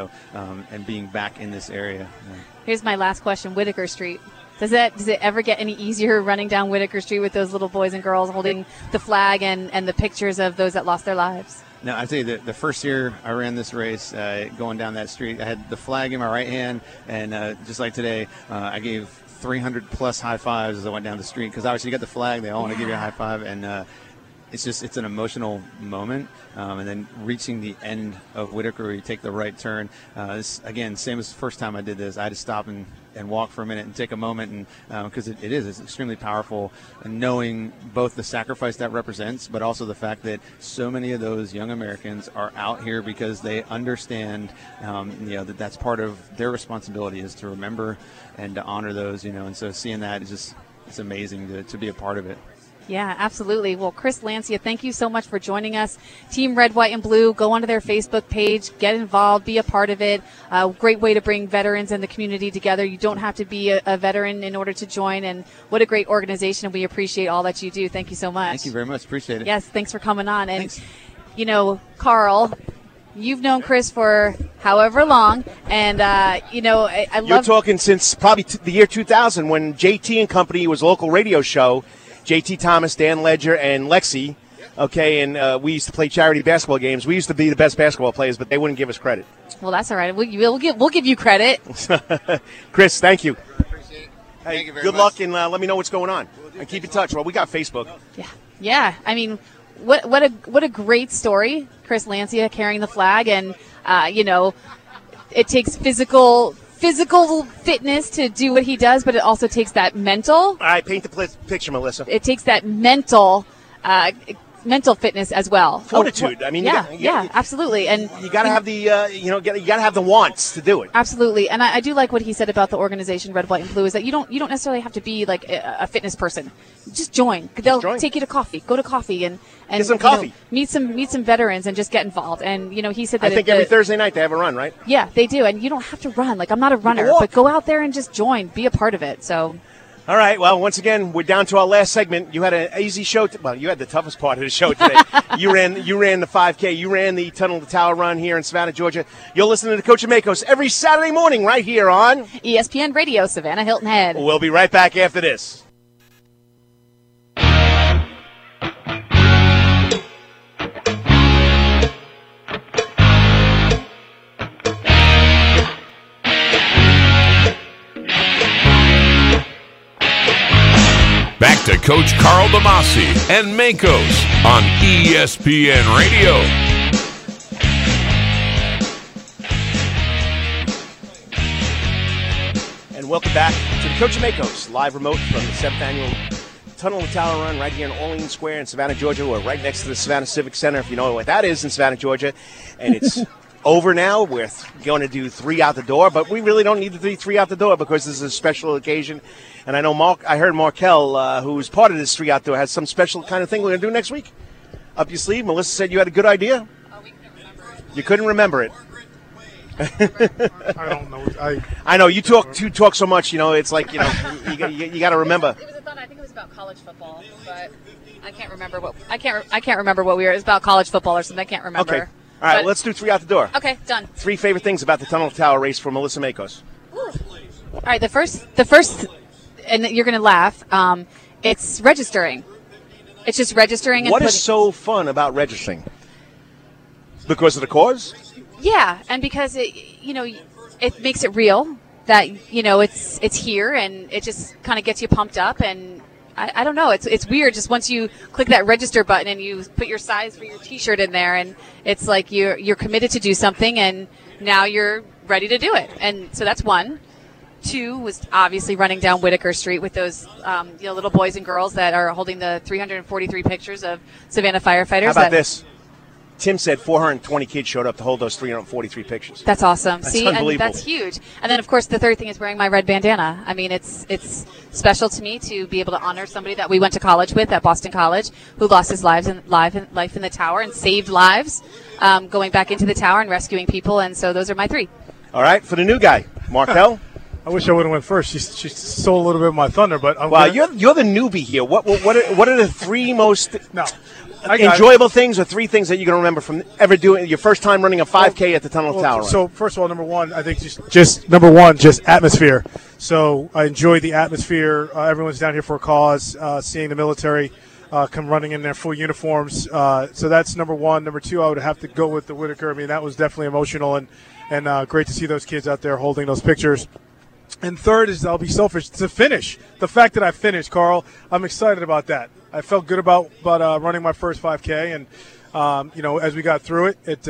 and being back in this area. Here's my last question. Whitaker Street. Does it ever get any easier running down Whitaker Street with those little boys and girls holding the flag and the pictures of those that lost their lives? No, I tell you, the first year I ran this race, going down that street, I had the flag in my right hand, and just like today, I gave 300 plus high fives as I went down the street, because obviously you got the flag, they all want to give you a high five, and it's an emotional moment, and then reaching the end of Whitaker, where you take the right turn. Again, same as the first time I did this, I had to stop and walk for a minute and take a moment, and because it's extremely powerful, and knowing both the sacrifice that represents, but also the fact that so many of those young Americans are out here because they understand, that's part of their responsibility, is to remember and to honor those, and so seeing that is it's amazing to be a part of it. Yeah, absolutely. Well, Chris Lancia, thank you so much for joining us. Team Red, White, and Blue, go onto their Facebook page, get involved, be a part of it. Great way to bring veterans and the community together. You don't have to be a veteran in order to join, and what a great organization. We appreciate all that you do. Thank you so much. Thank you very much. Appreciate it. Yes, thanks for coming on. And, thanks. Carl, you've known Chris for however long, and, I love... You're talking since probably the year 2000 when JT and Company was a local radio show. JT Thomas, Dan Ledger, and Lexi Okay, and we used to play charity basketball games. We used to be the best basketball players, but they wouldn't give us credit. Well, that's all right. We'll give you credit. Chris, thank you. Thank you very good much. luck, and let me know what's going on. And keep in touch. Well, we got Facebook. Yeah. I mean, what a great story, Chris Lancia carrying the flag, and it takes physical fitness to do what he does, but it also takes that mental. All right, paint the picture, Melissa. It takes that mental fitness as well. Fortitude. I mean, yeah, absolutely. And you got to have the you got to have the wants to do it. Absolutely. And I do like what he said about the organization Red, White, and Blue, is that you don't necessarily have to be like a fitness person. Just join. They'll take you to coffee. Go to coffee and get some coffee. Meet some veterans and just get involved. And he said that I think every Thursday night they have a run, right? Yeah, they do. And you don't have to run. Like, I'm not a runner, but go out there and just join. Be a part of it. So. All right. Well, once again, we're down to our last segment. You had an easy show. Well, you had the toughest part of the show today. You ran the 5K. You ran the Tunnel to Tower run here in Savannah, Georgia. You're listening to Coach Makos every Saturday morning right here on ESPN Radio, Savannah Hilton Head. We'll be right back after this. Back to Coach Carl DeMasi and Makos on ESPN Radio. And welcome back to the Coach Makos live remote from the 7th annual Tunnel to Tower run right here in Orleans Square in Savannah, Georgia. We're right next to the Savannah Civic Center, if you know what that is in Savannah, Georgia. And it's over now. We're going to do 3 out the door, but we really don't need to do 3 out the door because this is a special occasion. And I know I heard Markel, who's part of this 3 out the door, has some special kind of thing we're going to do next week. Up your sleeve. Melissa said you had a good idea. Oh, we couldn't remember it. You couldn't remember it. I don't know. I know you talk so much. It's like you got to remember. It was a thought. I think it was about college football, but I can't remember what I can't remember what we were. It was about college football or something. I can't remember. Okay. All right. Let's do 3 out the door. Okay. Done. 3 favorite things about the Tunnel to Tower race for Melissa Makos. All right. The first, and you're going to laugh. It's registering. It's just registering. And what is so fun about registering? Because of the cause? Yeah, and because it makes it real that it's here, and it just kind of gets you pumped up. And I don't know, it's weird. Just once you click that register button and you put your size for your T-shirt in there, and it's like you're committed to do something, and now you're ready to do it. And so that's 1. 2 was obviously running down Whitaker Street with those little boys and girls that are holding the 343 pictures of Savannah firefighters. How about this? Tim said 420 kids showed up to hold those 343 pictures. That's awesome. That's See, unbelievable. And that's huge. And then, of course, the third thing is wearing my red bandana. I mean, it's special to me to be able to honor somebody that we went to college with at Boston College, who lost his life in the tower and saved lives, going back into the tower and rescuing people. And so those are my 3. All right, for the new guy, Markel. I wish I would have went first. She stole a little bit of my thunder, but you're the newbie here. What are the 3 most enjoyable things, or 3 things that you're going to remember from ever doing your first time running a 5K at the Tunnel Tower? So first of all, number 1, I think just number 1, just atmosphere. So I enjoyed the atmosphere. Everyone's down here for a cause. Seeing the military come running in their full uniforms. So that's number 1. Number 2, I would have to go with the Whitaker. I mean, that was definitely emotional and great to see those kids out there holding those pictures. And third is, I'll be selfish, to finish. The fact that I finished, Carl, I'm excited about that. I felt good about running my first 5K, and as we got through it, it's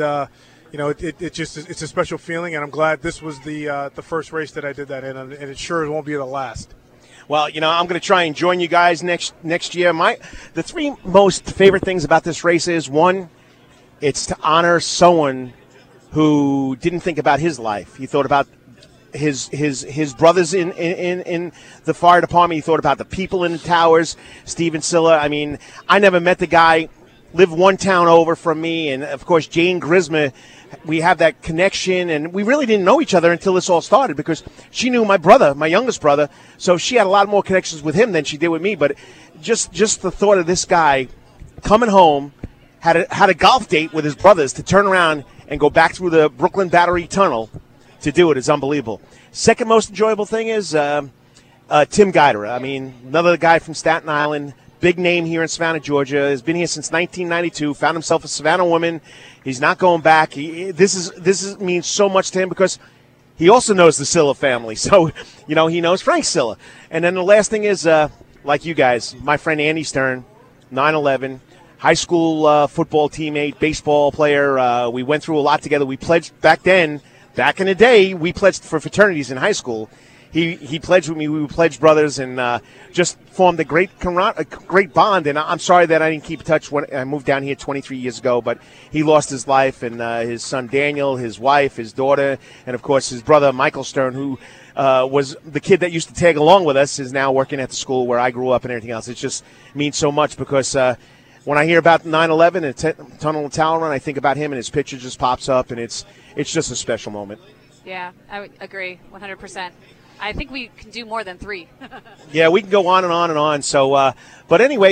a special feeling, and I'm glad this was the first race that I did that in, and it sure won't be the last. Well, I'm going to try and join you guys next year. The 3 most favorite things about this race is, 1, it's to honor someone who didn't think about his life. He thought about his brothers in the fire department. He thought about the people in the towers. Steven Silla. I mean, I never met the guy. Lived 1 town over from me, and of course Jane Grisma. We have that connection, and we really didn't know each other until this all started, because she knew my brother, my youngest brother, so she had a lot more connections with him than she did with me. But just the thought of this guy coming home, had a golf date with his brothers to turn around and go back through the Brooklyn Battery Tunnel to do it is unbelievable. Second most enjoyable thing is Tim Guider. I mean, another guy from Staten Island, big name here in Savannah, Georgia. Has been here since 1992. Found himself a Savannah woman. He's not going back. This means so much to him because he also knows the Silla family. So, he knows Frank Silla. And then the last thing is, like you guys, my friend Andy Stern, 9/11, high school football teammate, baseball player. We went through a lot together. We pledged back in the day, we pledged for fraternities in high school. He pledged with me. We were pledged brothers and just formed a great bond. And I'm sorry that I didn't keep in touch when I moved down here 23 years ago. But he lost his life, and his son Daniel, his wife, his daughter, and, of course, his brother Michael Stern, who was the kid that used to tag along with us, is now working at the school where I grew up and everything else. It just means so much because when I hear about 9/11 and Tunnel and Tower Run, I think about him, and his picture just pops up, and it's just a special moment. Yeah, I would agree 100%. I think we can do more than 3. Yeah, we can go on and on and on. So, but anyway,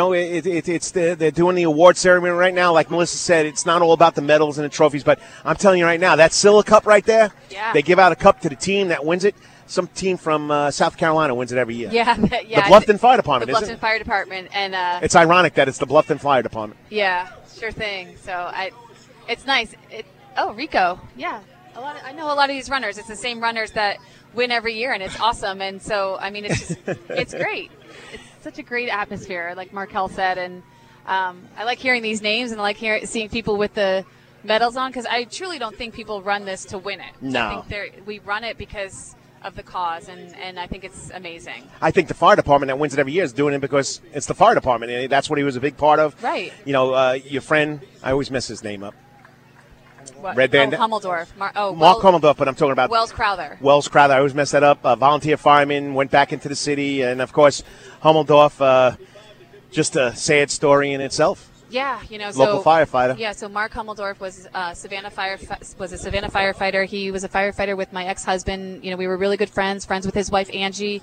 they're doing the award ceremony right now. Like Melissa said, it's not all about the medals and the trophies, but I'm telling you right now, that Silla Cup right there, they give out a cup to the team that wins it. Some team from South Carolina wins it every year. Yeah. The Bluffton Fire Department, isn't it? The Bluffton Fire Department. And it's ironic that it's the Bluffton Fire Department. Yeah, sure thing. So it's nice. Rico. Yeah. I know a lot of these runners. It's the same runners that win every year, and it's awesome. And so, I mean, it's great. It's such a great atmosphere, like Markel said. And I like hearing these names, and I like seeing people with the medals on, because I truly don't think people run this to win it. No. I think we run it because of the cause, and I think it's amazing. I think the fire department that wins it every year is doing it because it's the fire department, and that's what he was a big part of. Right. Your friend, I always mess his name up. What? Red Band. Hummeldorf. Mark Hummeldorf, but I'm talking about Wells Crowther. I always mess that up. Volunteer fireman, went back into the city, and of course Hummeldorf. Just a sad story in itself. Yeah, local firefighter. Yeah, so Mark Hummeldorf was a Savannah firefighter. He was a firefighter with my ex-husband. We were really good friends with his wife Angie,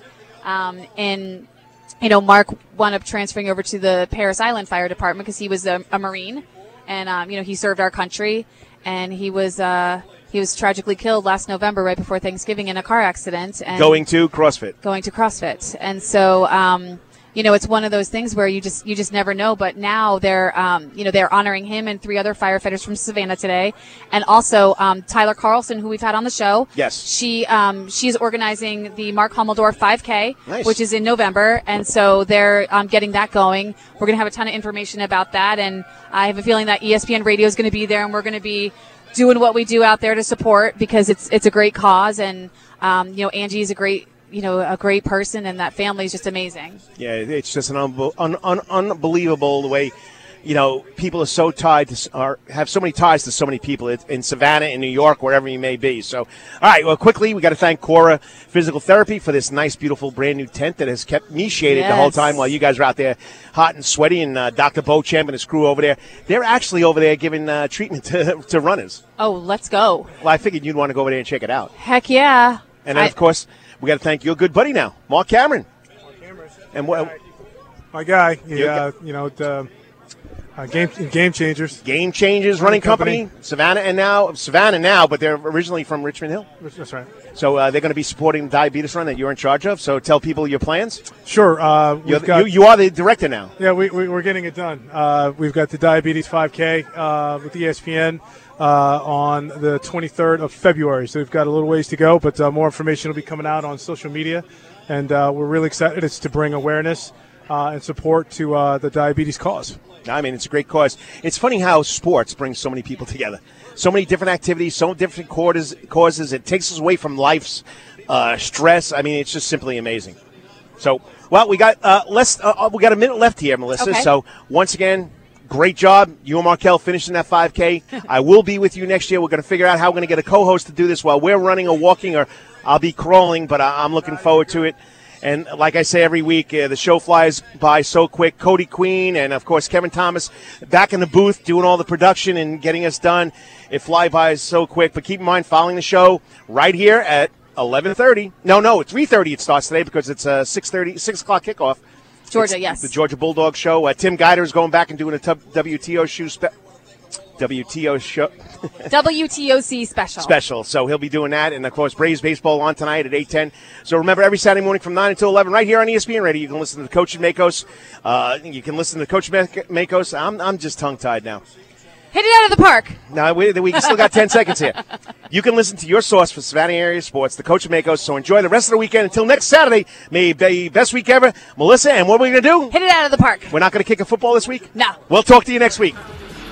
and Mark wound up transferring over to the Paris Island Fire Department because he was a Marine, and he served our country. And he was tragically killed last November, right before Thanksgiving, in a car accident. And going to CrossFit. And so, it's one of those things where you just never know. But now they're honoring him and 3 other firefighters from Savannah today, and also Tyler Carlson, who we've had on the show. Yes, she's organizing the Mark Hummeldorf 5K, nice. Which is in November, and so they're getting that going. We're going to have a ton of information about that, and I have a feeling that ESPN Radio is going to be there, and we're going to be doing what we do out there to support because it's a great cause, and Angie is a great person, and that family is just amazing. Yeah, it's just an unbelievable the way, people are so tied to, have so many ties to so many people in Savannah, in New York, wherever you may be. So, all right, well, quickly, we got to thank Cora Physical Therapy for this nice, beautiful, brand new tent that has kept me shaded the whole time while you guys are out there hot and sweaty, and Dr. Beauchamp and his crew over there. They're actually over there giving treatment to runners. Oh, let's go. Well, I figured you'd want to go over there and check it out. Heck yeah. And then, of course, we got to thank your good buddy now, Mark Cameron. And my guy, Game Changers. Game Changers running company. Savannah now, but they're originally from Richmond Hill. That's right. So they're going to be supporting the diabetes run that you're in charge of. So tell people your plans. Sure. You are the director now. Yeah, we're getting it done. We've got the Diabetes 5K with ESPN on the 23rd of February. So we've got a little ways to go, but more information will be coming out on social media. And we're really excited. It's to bring awareness and support to the diabetes cause. I mean, it's a great cause. It's funny how sports brings so many people together. So many different activities, so different causes. It takes us away from life's stress. I mean, it's just simply amazing. So, well, we got a minute left here, Melissa. Okay. So, once again, great job. You and Markel finishing that 5K. I will be with you next year. We're going to figure out how we're going to get a co-host to do this while we're running or walking, or I'll be crawling, but I'm looking forward to it. And like I say every week, the show flies by so quick. Cody Queen and, of course, Kevin Thomas back in the booth doing all the production and getting us done. It flies by so quick. But keep in mind, following the show right here at 11:30. No, 3:30 it starts today because it's a 6 o'clock kickoff. Georgia, yes. The Georgia Bulldog show. Tim Guider is going back and doing a WTO WTO show. WTOC special. So he'll be doing that. And, of course, Braves baseball on tonight at 8:10. So remember, every Saturday morning from 9 until 11, right here on ESPN Radio, you can listen to the Coach and Makos. You can listen to Coach Makos. I'm just tongue-tied now. Hit it out of the park. No, we still got 10 seconds here. You can listen to your source for Savannah area sports, the Coach and Makos. So enjoy the rest of the weekend. Until next Saturday, may it be best week ever. Melissa, and what are we going to do? Hit it out of the park. We're not going to kick a football this week? No. We'll talk to you next week.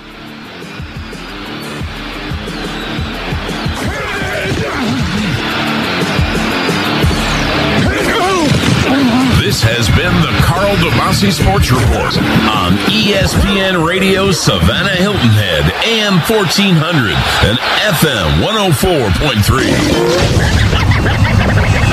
This has been the Carl DeMasi Sports Report on ESPN Radio Savannah Hilton Head, AM 1400 and FM 104.3.